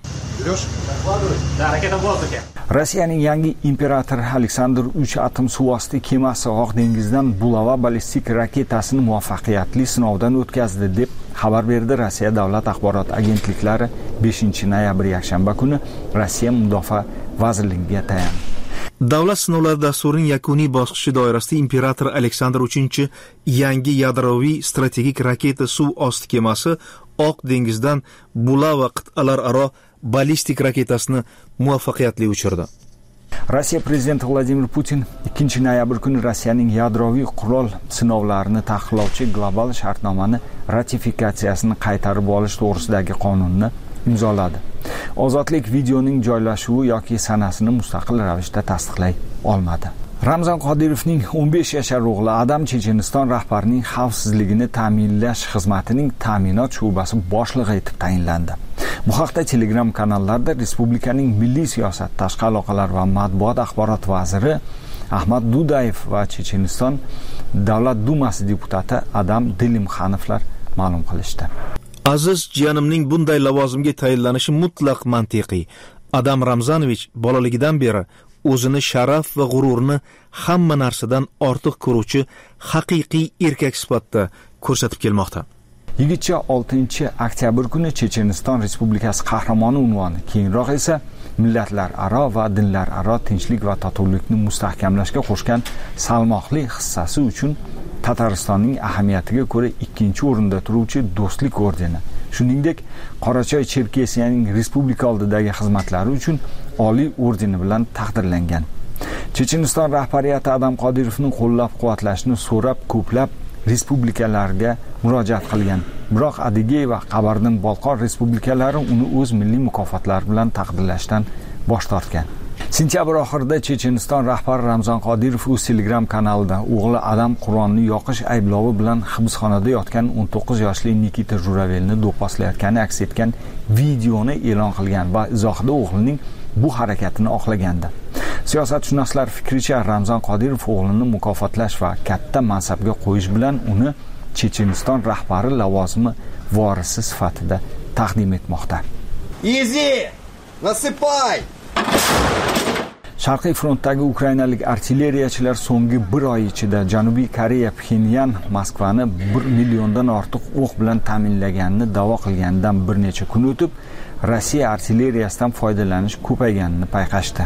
Rossiyaning yangi imperatori Aleksandr 3 atom suvosti kemasi Oq dengizdan Bulava ballistik raketasini muvaffaqiyatli sinovdan o'tkazdi deb xabar berdi Rossiya davlat axborot agentliklari 5-noyabr yakshanba kuni Rossiya Mudofaa vazirligiga tayanib. Davlat sinovlari dasturining yakuniy bosqichi doirasida imperator Aleksandr 3 yangi yadroviy strategik raketa suv osti kemasi Oq dengizdan Bulava qit'alararo ballistik raketasini muvaffaqiyatli uchirdi. Rossiya prezidenti Vladimir Putin 2-noyabr kuni Rossiyaning yadroviy qurol sinovlarini taqiqlovchi global shartnomani ratifikatsiyasini qaytarib olish to'g'risidagi qonunni imzoladi. Ozodlik videoning joylashuvi yoki sanasini mustaqil ravishda tasdiqlay olmadi. Ramzan Qodirovning 15 yashar o'g'li Adam Checheniston rahbarining xavfsizligini ta'minlash xizmatining ta'minot sho'basi boshlig'i etib tayinlandi. Bu haqda Telegram kanallarda respublikaning milliy siyosat, tashqi aloqalar va matbuot axborot vaziri Ahmad Dudayev va Checheniston davlat dumasi deputati Adam Delimxanovlar ma'lum qilishdi. Aziz jiyanimning bunday lavozimga tayinlanishi mutlaq mantiqiy. Adam Ramzanovich bolaligidan beri o'zini sharaf va g'ururni hamma narsadan ortiq ko'ruvchi haqiqiy erkak sifatida ko'rsatib kelmoqda. Yigitcha 6-oktyabr kuni Checheniston Respublikasi qahramoni unvoni, keyinroq esa millatlararo va dinlararo tinchlik va totuvlikni mustahkamlashga qo'shgan salmoqli hissasi uchun Tataristonning ahamiyatiga ko'ra 2-o'rinda turuvchi Do'stlik ordeni, shuningdek Qorachoy Cherkesiyaning respublika oldidagi xizmatlari uchun Oliy ordeni bilan taqdirlangan. Checheniston rahbariyati Adam Qodirovni qo'llab-quvvatlashni so'rab ko'plab respublikalarga murojaat qilgan. Biroq Adygey va Qabardin-Bolqor respublikalari uni o'z milliy mukofotlari bilan taqdirlashdan bosh tortgan. Sentyabr oxirida Checheniston rahbari Ramzan Qodirov o'z Telegram kanalida o'g'li Adam Qur'onni yoqish ayblovi bilan hibsxonada yotgan 19 yoshli Nikita Juravelni do'pposlayotgani aks etgan videoni e'lon qilgan va izohida o'g'lining bu harakatini oqlagandi. Siyosatshunoslar fikricha Ramzan Qodirov o'g'lini mukofotlash va katta mansabga qo'yish bilan uni Checheniston rahbari lavozimi vorisi sifatida taqdim etmoqda. Easy! Nasipay! Sharqiy frontdagi ukrainalik artilleriyachilar so'nggi 1 oy ichida Janubiy Koreya Pxenyan Moskvani 1 milliondan ortiq o'q bilan ta'minlaganini da'vo qilganidan bir necha kun o'tib, Rossiya artilleriyasidan foydalanish ko'payganini payqashdi.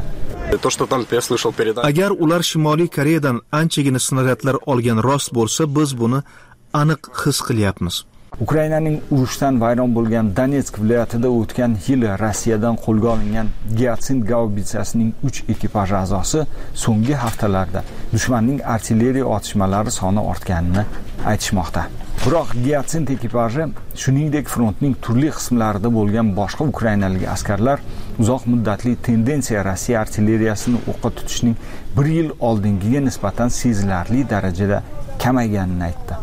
Agar ular Shimoliy Koreyadan anchagina snaryadlar olgan rost bo'lsa, biz buni aniq his qilyapmiz. Ukrainaning urushdan vayron bo'lgan Donetsk viloyatida o'tgan yil Rossiyadan qo'lga olingan Gyatsint gaubitsasining 3 ekipaj a'zosi so'nggi haftalarda dushmanning artilleriya otishmalari soni ortganini aytishmoqda. Biroq Gyatsint ekipaji, shuningdek frontning turli qismlarida bo'lgan boshqa ukrainalik askarlar uzoq muddatli tendensiya Rossiya artilleriyasini o'qqa tutishning 1 yil oldingiga nisbatan sezilarli darajada kamayganini aytdi.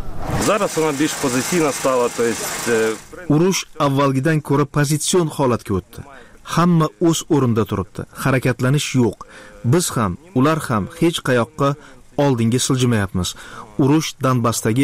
Urush avvalgidan ko'ra pozitsion holatga o'tdi. Hamma o'z o'rinda turibdi. Harakatlanish yo'q. Biz ham, ular ham hech qayoqqa oldinga siljimayapmiz. Urush Donbassdagi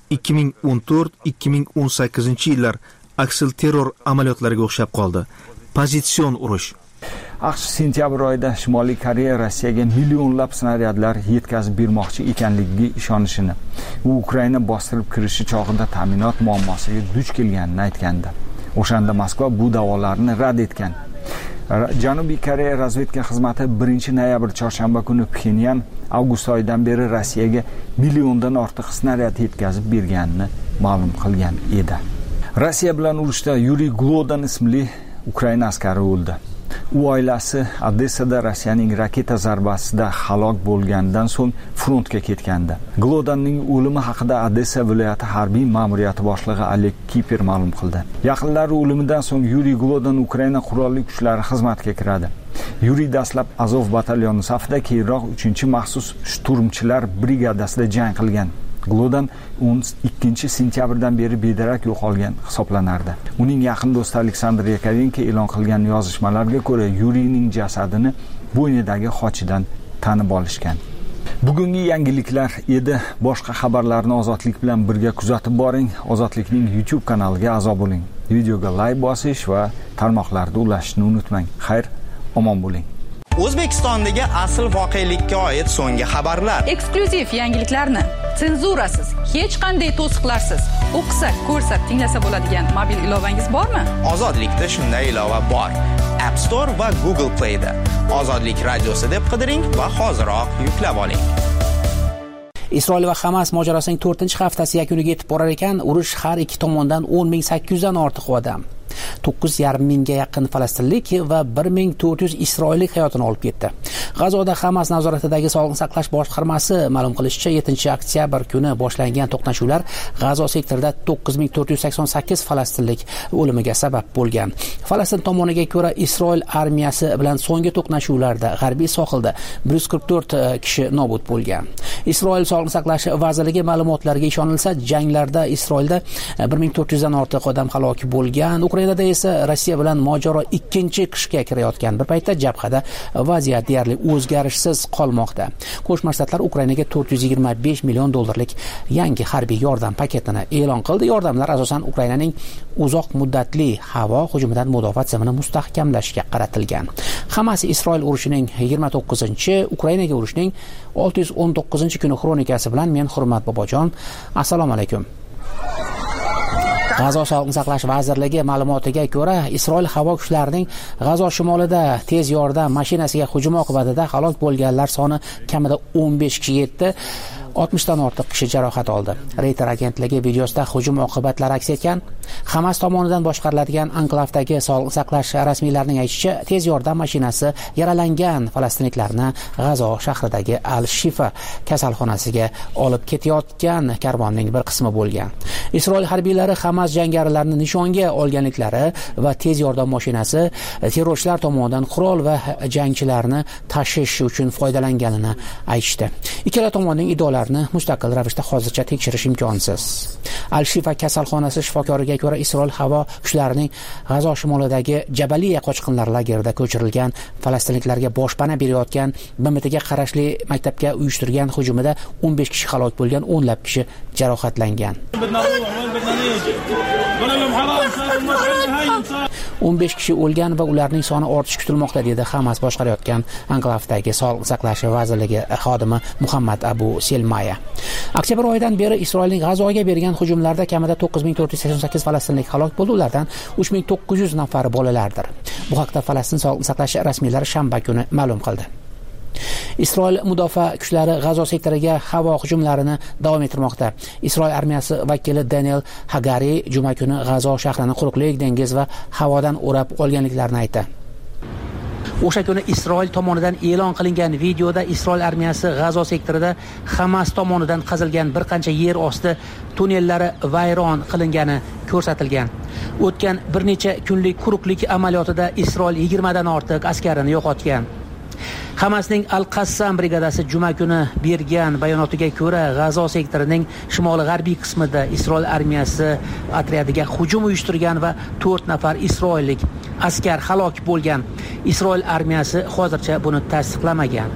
2014-2018 yillar aksil terror amaliyotlariga o'xshab qoldi. Pozitsion urush. AQSh sentyabr oyida Shimoliy Koreya Rossiyaga millionlab snaryadlar yetkazib bermoqchi ekanligiga ishonishini, u Ukraina bostirib kirishi chog'ida ta'minot muammosiga duch kelganini aytgandi. O'shanda Moskva bu da'volarni rad etgan. Janubiy Koreya razvedka xizmati 1-noyabr chorshanba kuni Pxenyan avgust oyidan beri Rossiyaga milliondan ortiq snaryad yetkazib berganini ma'lum qilgan edi. Rossiya bilan urushda Yuriy Glodan ismli Ukraina askari o'ldi. U oilasi Odessada Rossiyaning raketa zarbasida halok bo'lgandan so'ng frontga ketgandi. Glodanning o'limi haqida Odessa viloyati harbiy ma'muriyati boshlig'i Oleg Kiper ma'lum qildi. Yaqinlari o'limidan so'ng Yuriy Glodan Ukraina qurolli kuchlari xizmatiga kiradi. Yuriy dastlab Azov batalyoni safida, keyinroq 3-maxsus shturmchilar brigadasida jang qilgan. Glodan 12-sentyabrdan beri bedarak yo'qolgan hisoblanardi. Uning yaqin do'sti Aleksandr Yakovenko e'lon qilgan yozishmalarga ko'ra, Yuriyning jasadini bo'ynidagi xochidan tanib olishgan. Bugungi yangiliklar edi. Boshqa xabarlarni Ozodlik bilan birga kuzatib boring. Ozodlikning YouTube kanaliga a'zo bo'ling. Videoga like bosish va tarmoqlarda ulashishni unutmang. Xayr, omon bo'ling. O'zbekistondagi asl voqelikka oid so'nggi xabarlar. Eksklyuziv yangiliklarni senzurasiz, hech qanday to'siqlarsiz o'qisa, ko'rsa, tinglasa bo'ladigan mobil ilovangiz bormi? Ozodlikda shunday ilova bor. App Store va Google Play da. Ozodlik radiosi deb qidiring va hoziroq yuklab oling. Isroil va Hamas mojarosining 4-haftasi yakuniga yetib borar ekan, urush har ikki tomondan 10.800 dan ortiq odam, 9,5 mingga yaqin falastinlik va 1400 isroillik hayotini olib ketdi. G'azoda Hamas nazoratidagi sog'liqni saqlash boshqarmasi ma'lum qilishicha, 7-oktyabr kuni boshlangan to'qnashuvlar G'azo sektorida 9488 falastinlik o'limiga sabab bo'lgan. Falastin tomoniga ko'ra, Isroil armiyasi bilan so'nggi to'qnashuvlarda g'arbiy sohilda 144 kishi nobud bo'lgan. Isroil sog'liqni saqlash vazirligi ma'lumotlariga ishonilsa, janglarda Isroilda 1400 dan ortiq odam halok bo'lgan. Ukrainada esa Rossiya bilan mojaro ikkinchi qishga kirayotgan bir paytda jabhada vaziyat deyarli o'zgarishsiz qolmoqda. Qo'shma Shtatlar Ukrainaga $425 million yangi harbiy yordam paketini e'lon qildi. Yordamlar asosan Ukrainaning uzoq muddatli havo hujumidan mudofaa tizimini mustahkamlashga qaratilgan. Hamas Isroil urushining 29-chi, Ukrainaga urushining 619-kuni xronikasi bilan men Hurmat Bobojon. Assalomu alaykum. G'azo sog'liqni saqlash vazirligi ma'lumotiga ko'ra, Isroil havo kuchlarining G'azo shimolida tez yordam mashinasiga hujum oqibatida halok bo'lganlar soni kamida 15 kishi yetdi. 60 dan ortiq kishi jarohat oldi. Reuters agentligi videosida hujum oqibatlari aks etgan. Hamas tomonidan boshqariladigan anklavdagi sog'liqni saqlash rasmiylarining aytishicha, tez yordam mashinasi yaralangan falastinliklarni G'azo shahridagi Al-Shifa kasalxonasiga olib ketayotgan karvonning bir qismi bo'lgan. Isroil harbiylari Hamas jangarilarini nishonga olganliklari va tez yordam mashinasi terrorchilar tomonidan qurol va jangchilarni tashish uchun foydalanganini aytishdi. Ikkala tomonning iddaolari mustaqil ravishda hozircha tekshirish imkonsiz. Al-Shifa kasalxonasi shifokoriga ko'ra, Isroil havo kuchlarining G'azo shimolidagi Jabaliya qochqinlar lagerida ko'chirilgan falastinliklarga boshpana berayotgan BMTga qarashli maktabga uyushtirgan hujumida 15 kishi halok bo'lgan, o'nlab kishi jarohatlangan. 15 kishi o'lgan va ularning soni ortishi kutilmoqda, dedi Hamas boshqarayotgan anklavdagi sog'liqni saqlash vazirligi xodimi Muhammad Abu Selmaya. Oktyabr oyidan beri Isroilning G'azoga bergan hujumlarda kamida 9488 falastinlik halok bo'ldi, ulardan 3900 nafari bolalardir. Bu haqda Falastin sog'liqni saqlash rasmiylari shanba kuni ma'lum qildi. Isroil mudofaa kuchlari G'azo sektoriga havo hujumlarini davom ettirmoqda. Isroil armiyasi vakili Daniel Hagari juma kuni G'azo shahrini quruqlik, dengiz va havodan o'rab olganliklarini aytdi. O'sha kuni Isroil tomonidan e'lon qilingan videoda Isroil armiyasi G'azo sektorida Hamas tomonidan qazilgan bir qancha yer osti tunnellari vayron qilingani ko'rsatilgan. O'tgan bir necha kunlik quruqlik amaliyotida Isroil 20 dan ortiq askarini yo'qotgan. Hamasning Al-Qassam brigadasi juma kuni bergan bayonotiga ko'ra, G'azo sektorining shimoli-g'arbiy qismida Isroil armiyasi otryadiga hujum uyushtirgan va 4 nafar isroillik askar halok bo'lgan. Isroil armiyasi hozircha buni tasdiqlamagan.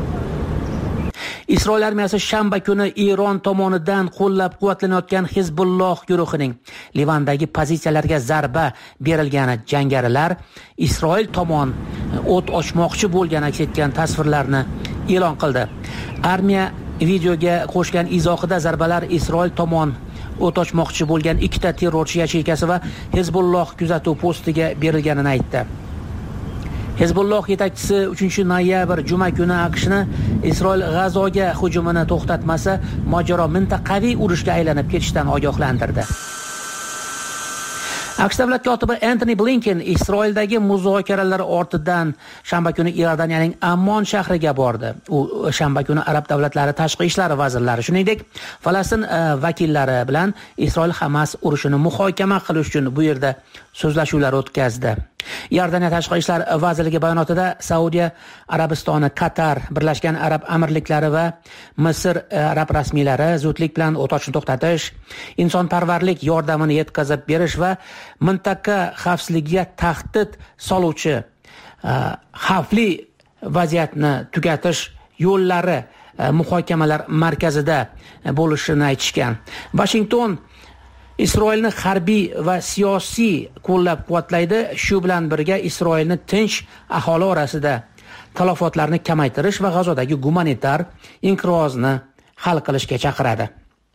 Isroil armiyasi shanba kuni Eron tomonidan qo'llab-quvvatlanayotgan Hizbulloh guruhining Livandagi pozitsiyalariga zarba berilgani jangarilar Isroil tomon o't ochmoqchi bo'lgan aks etgan tasvirlarni e'lon qildi. Armiya videoga qo'shgan izohida zarbalar Isroil tomon o't ochmoqchi bo'lgan 2 ta terrorchi yacheykasi va Hizbulloh kuzatuv postiga berilganini aytdi. Hizbulloh yetakchisi 3-noyabr juma kuni AQShni Isroil G'azoga hujumini to'xtatmasa, mojaro mintaqaviy urushga aylanib ketishdan ogohlantirdi. AQSh davlat kotibi Antony Blinken Isroildagi muzokaralar ortidan shanba kuni Iordaniyaning Ammon shahriga bordi. U shanba kuni Arab davlatlari tashqi ishlar vazirlari, shuningdek, Falastin vakillari bilan Isroil Hamas urushini muhokama qilish uchun bu yerda so'zlashuvlar o'tkazdi. Iordaniya tashqi ishlar vazirligi bayonotida Saudiya Arabistoni, Qatar, Birlashgan Arab Amirliklari va Misr arab rasmiylari zudlik bilan o't ochishni to'xtatish, insonparvarlik yordamini yetkazib berish va mintaqa xavfsizligiga tahdid soluvchi xavfli vaziyatni tugatish yo'llari muhokamalar markazida bo'lishini aytishgan. Washington Isroilni harbiy va siyosiy qo'llab-quvvatlaydi. Shu bilan birga Isroilni tinch aholi orasida talafotlarni kamaytirish va G'azodagi gumanitar inqirozni hal qilishga chaqiradi.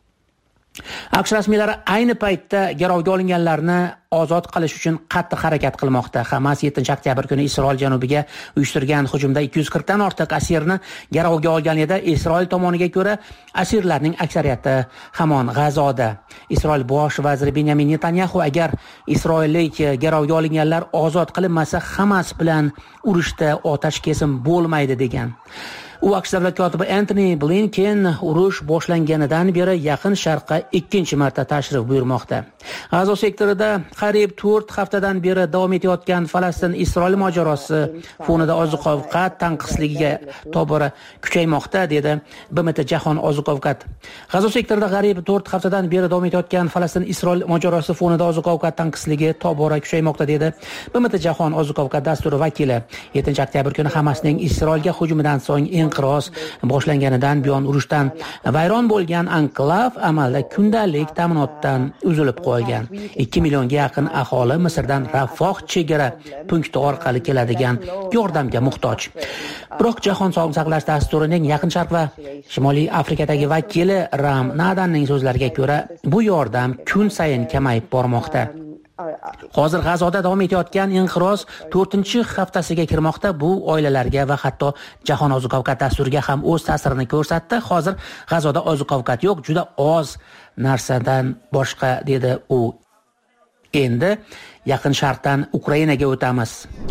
AQSh rasmiylari ayni paytda garovga olinganlarni ozod qilish uchun qattiq harakat qilmoqda. Hamas 7-oktyabr kuni Isroil janubiga uyushtirgan hujumda 240 dan ortiq asirni garovga olgan edi. Isroil tomoniga ko'ra, asirlarning aksariyati hamon G'azoda. Isroil bosh vaziri Benyamin Netanyahu agar isroillik garovga olinganlar ozod qilinmasa, Hamas bilan urushda otash kesim bo'lmaydi degan. U AQSh davlat kotibi Antony Blinken urush boshlanganidan beri Yaqin Sharqqa 2-marta tashrif buyurmoqda. G'azo sektorida qariyb 4 haftadan beri davom etayotgan Falastin-Isroil mojarosi fonida oziq-ovqat tanqisligiga tobora kuchaymoqda, dedi BMT Jahon oziq-ovqat. G'azo sektorida qariyb 4 haftadan beri davom etayotgan Falastin-Isroil mojarosi fonida oziq-ovqat tanqisligi tobora kuchaymoqda, dedi BMT Jahon oziq-ovqat dasturi vakili. 7-oktyabr kuni Hamasning Isroilga hujumidan so'ng inqiroz boshlanganidan buyon urushdan vayron bo'lgan anklav amalda kundalik ta'minotdan uzilib qolgan. 2 millionga yaqin aholi Misrdan Rafoh chegara punkti orqali keladigan yordamga muhtoj. Biroq Jahon sog'liqni saqlash dasturining Yaqin Sharq va Shimoliy Afrikadagi vakili Ram Nadanning so'zlariga ko'ra, bu yordam kun sayin kamayib bormoqda. Hozir G'azoda davom etayotgan inqiroz 4-haftasiga kirmoqda. Bu oilalarga va hatto Jahon oziq-ovqat dasturiga ham o'z ta'sirini ko'rsatdi. Hozir G'azoda oziq-ovqat yo'q, juda oz narsadan boshqa, dedi u. Endi Yaqin Sharqdan Ukrainaga o'tamiz.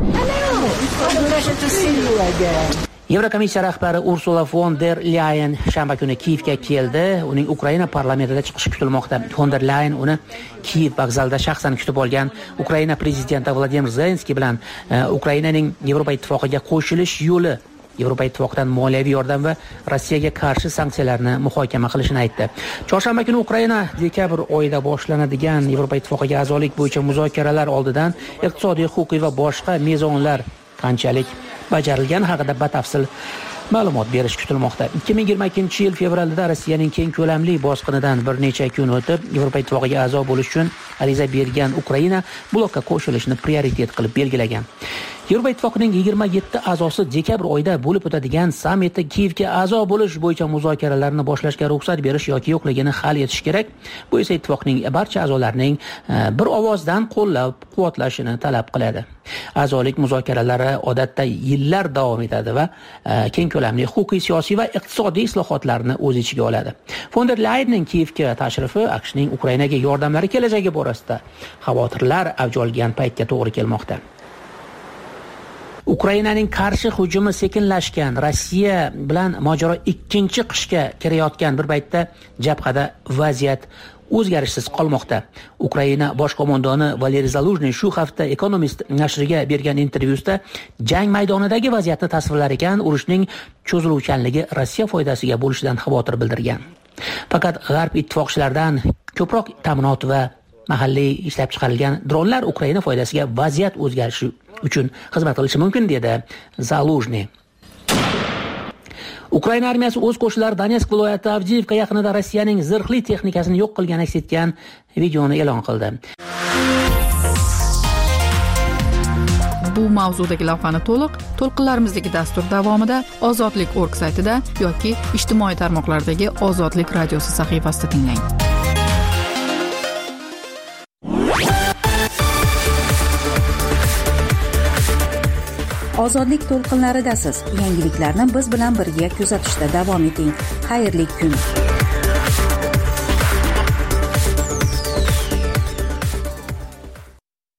Yevrokomissiya rahbari Ursula von der Leyen shanba kuni Kiyevga keldi. Uning Ukraina parlamentida chiqishi kutilmoqda. Von der Leyen uni Kiyev vokzalida shaxsan kutib olgan. Ukraina prezidenti Vladimir Zelenskiy bilan Ukrainaning Yevropa ittifoqiga qo'shilish yo'li, Yevropa ittifoqidan moliyaviy yordam va Rossiyaga qarshi sanksiyalarni muhokama qilishini aytdi. Chorshanba kuni Ukraina dekabr oyida boshlanadigan Yevropa ittifoqiga a'zolik bo'yicha muzokaralar oldidan iqtisodiy, huquqiy va boshqa mezonlar qanchalik bajarilgani haqida batafsil ma'lumot berish kutilmoqda. 2022-yil fevralda Rossiyaning keng ko'lamli bosqinidan bir necha kun o'tib Yevropa ittifoqiga a'zo bo'lish uchun ariza bergan Ukraina blokka qo'shilishni prioritet qilib belgilagan. Yevropa ittifoqining 27 a'zosi dekabr oyida bo'lib o'tadigan sammitda Kiyevga a'zo bo'lish bo'yicha muzokaralarni boshlashga ruxsat berish yoki yo'qligini hal etish kerak. Bu esa ittifoqning barcha a'zolarining bir ovozdan qo'llab-quvvatlashini talab qiladi. A'zolik muzokaralari odatda yillar davom etadi va keng ko'lamli huquqiy, siyosiy va iqtisodiy islohotlarni o'z ichiga oladi. Von der Leyenning Kiyevga tashrifi AQShning Ukrainaga yordamlari kelajagi borasida xavotirlar avj olgan paytga to'g'ri kelmoqda. Ukrainaning qarshi hujumi sekinlashgan, Rossiya bilan mojaro ikkinchi qishga kirayotgan bir paytda jabhada vaziyat o'zgarishsiz qolmoqda. Ukraina bosh qo'mondoni Valeriy Zaluzhniy shu hafta Economist nashriga bergan intervyusida jang maydonidagi vaziyatni tasvirlar ekan, urushning cho'ziluvchanligi Rossiya foydasiga bo'lishidan xavotir bildirgan. Faqat G'arb ittifoqchilaridan ko'proq ta'minot va mahalliy ishlab chiqarilgan dronlar Ukraina foydasiga vaziyat o'zgarishi uchun xizmat qilishi mumkin dedi Zaluzhniy. Ukraina armiyasi o'z qo'shinlari Donetsk viloyati Avdiivka yaqinida Rossiyaning zirhli texnikasini yo'q qilgan aks etgan videoni e'lon qildi. Bu mavzudagi lavhani to'lqinlarimizdagi dastur davomida ozodlik.org saytida yoki ijtimoiy tarmoqlardagi Ozodlik radiosi sahifasida tinglang. Ozodlik to'lqinlaridasiz. Yangiliklarni biz bilan birga kuzatishda davom eting. Xayrli kun.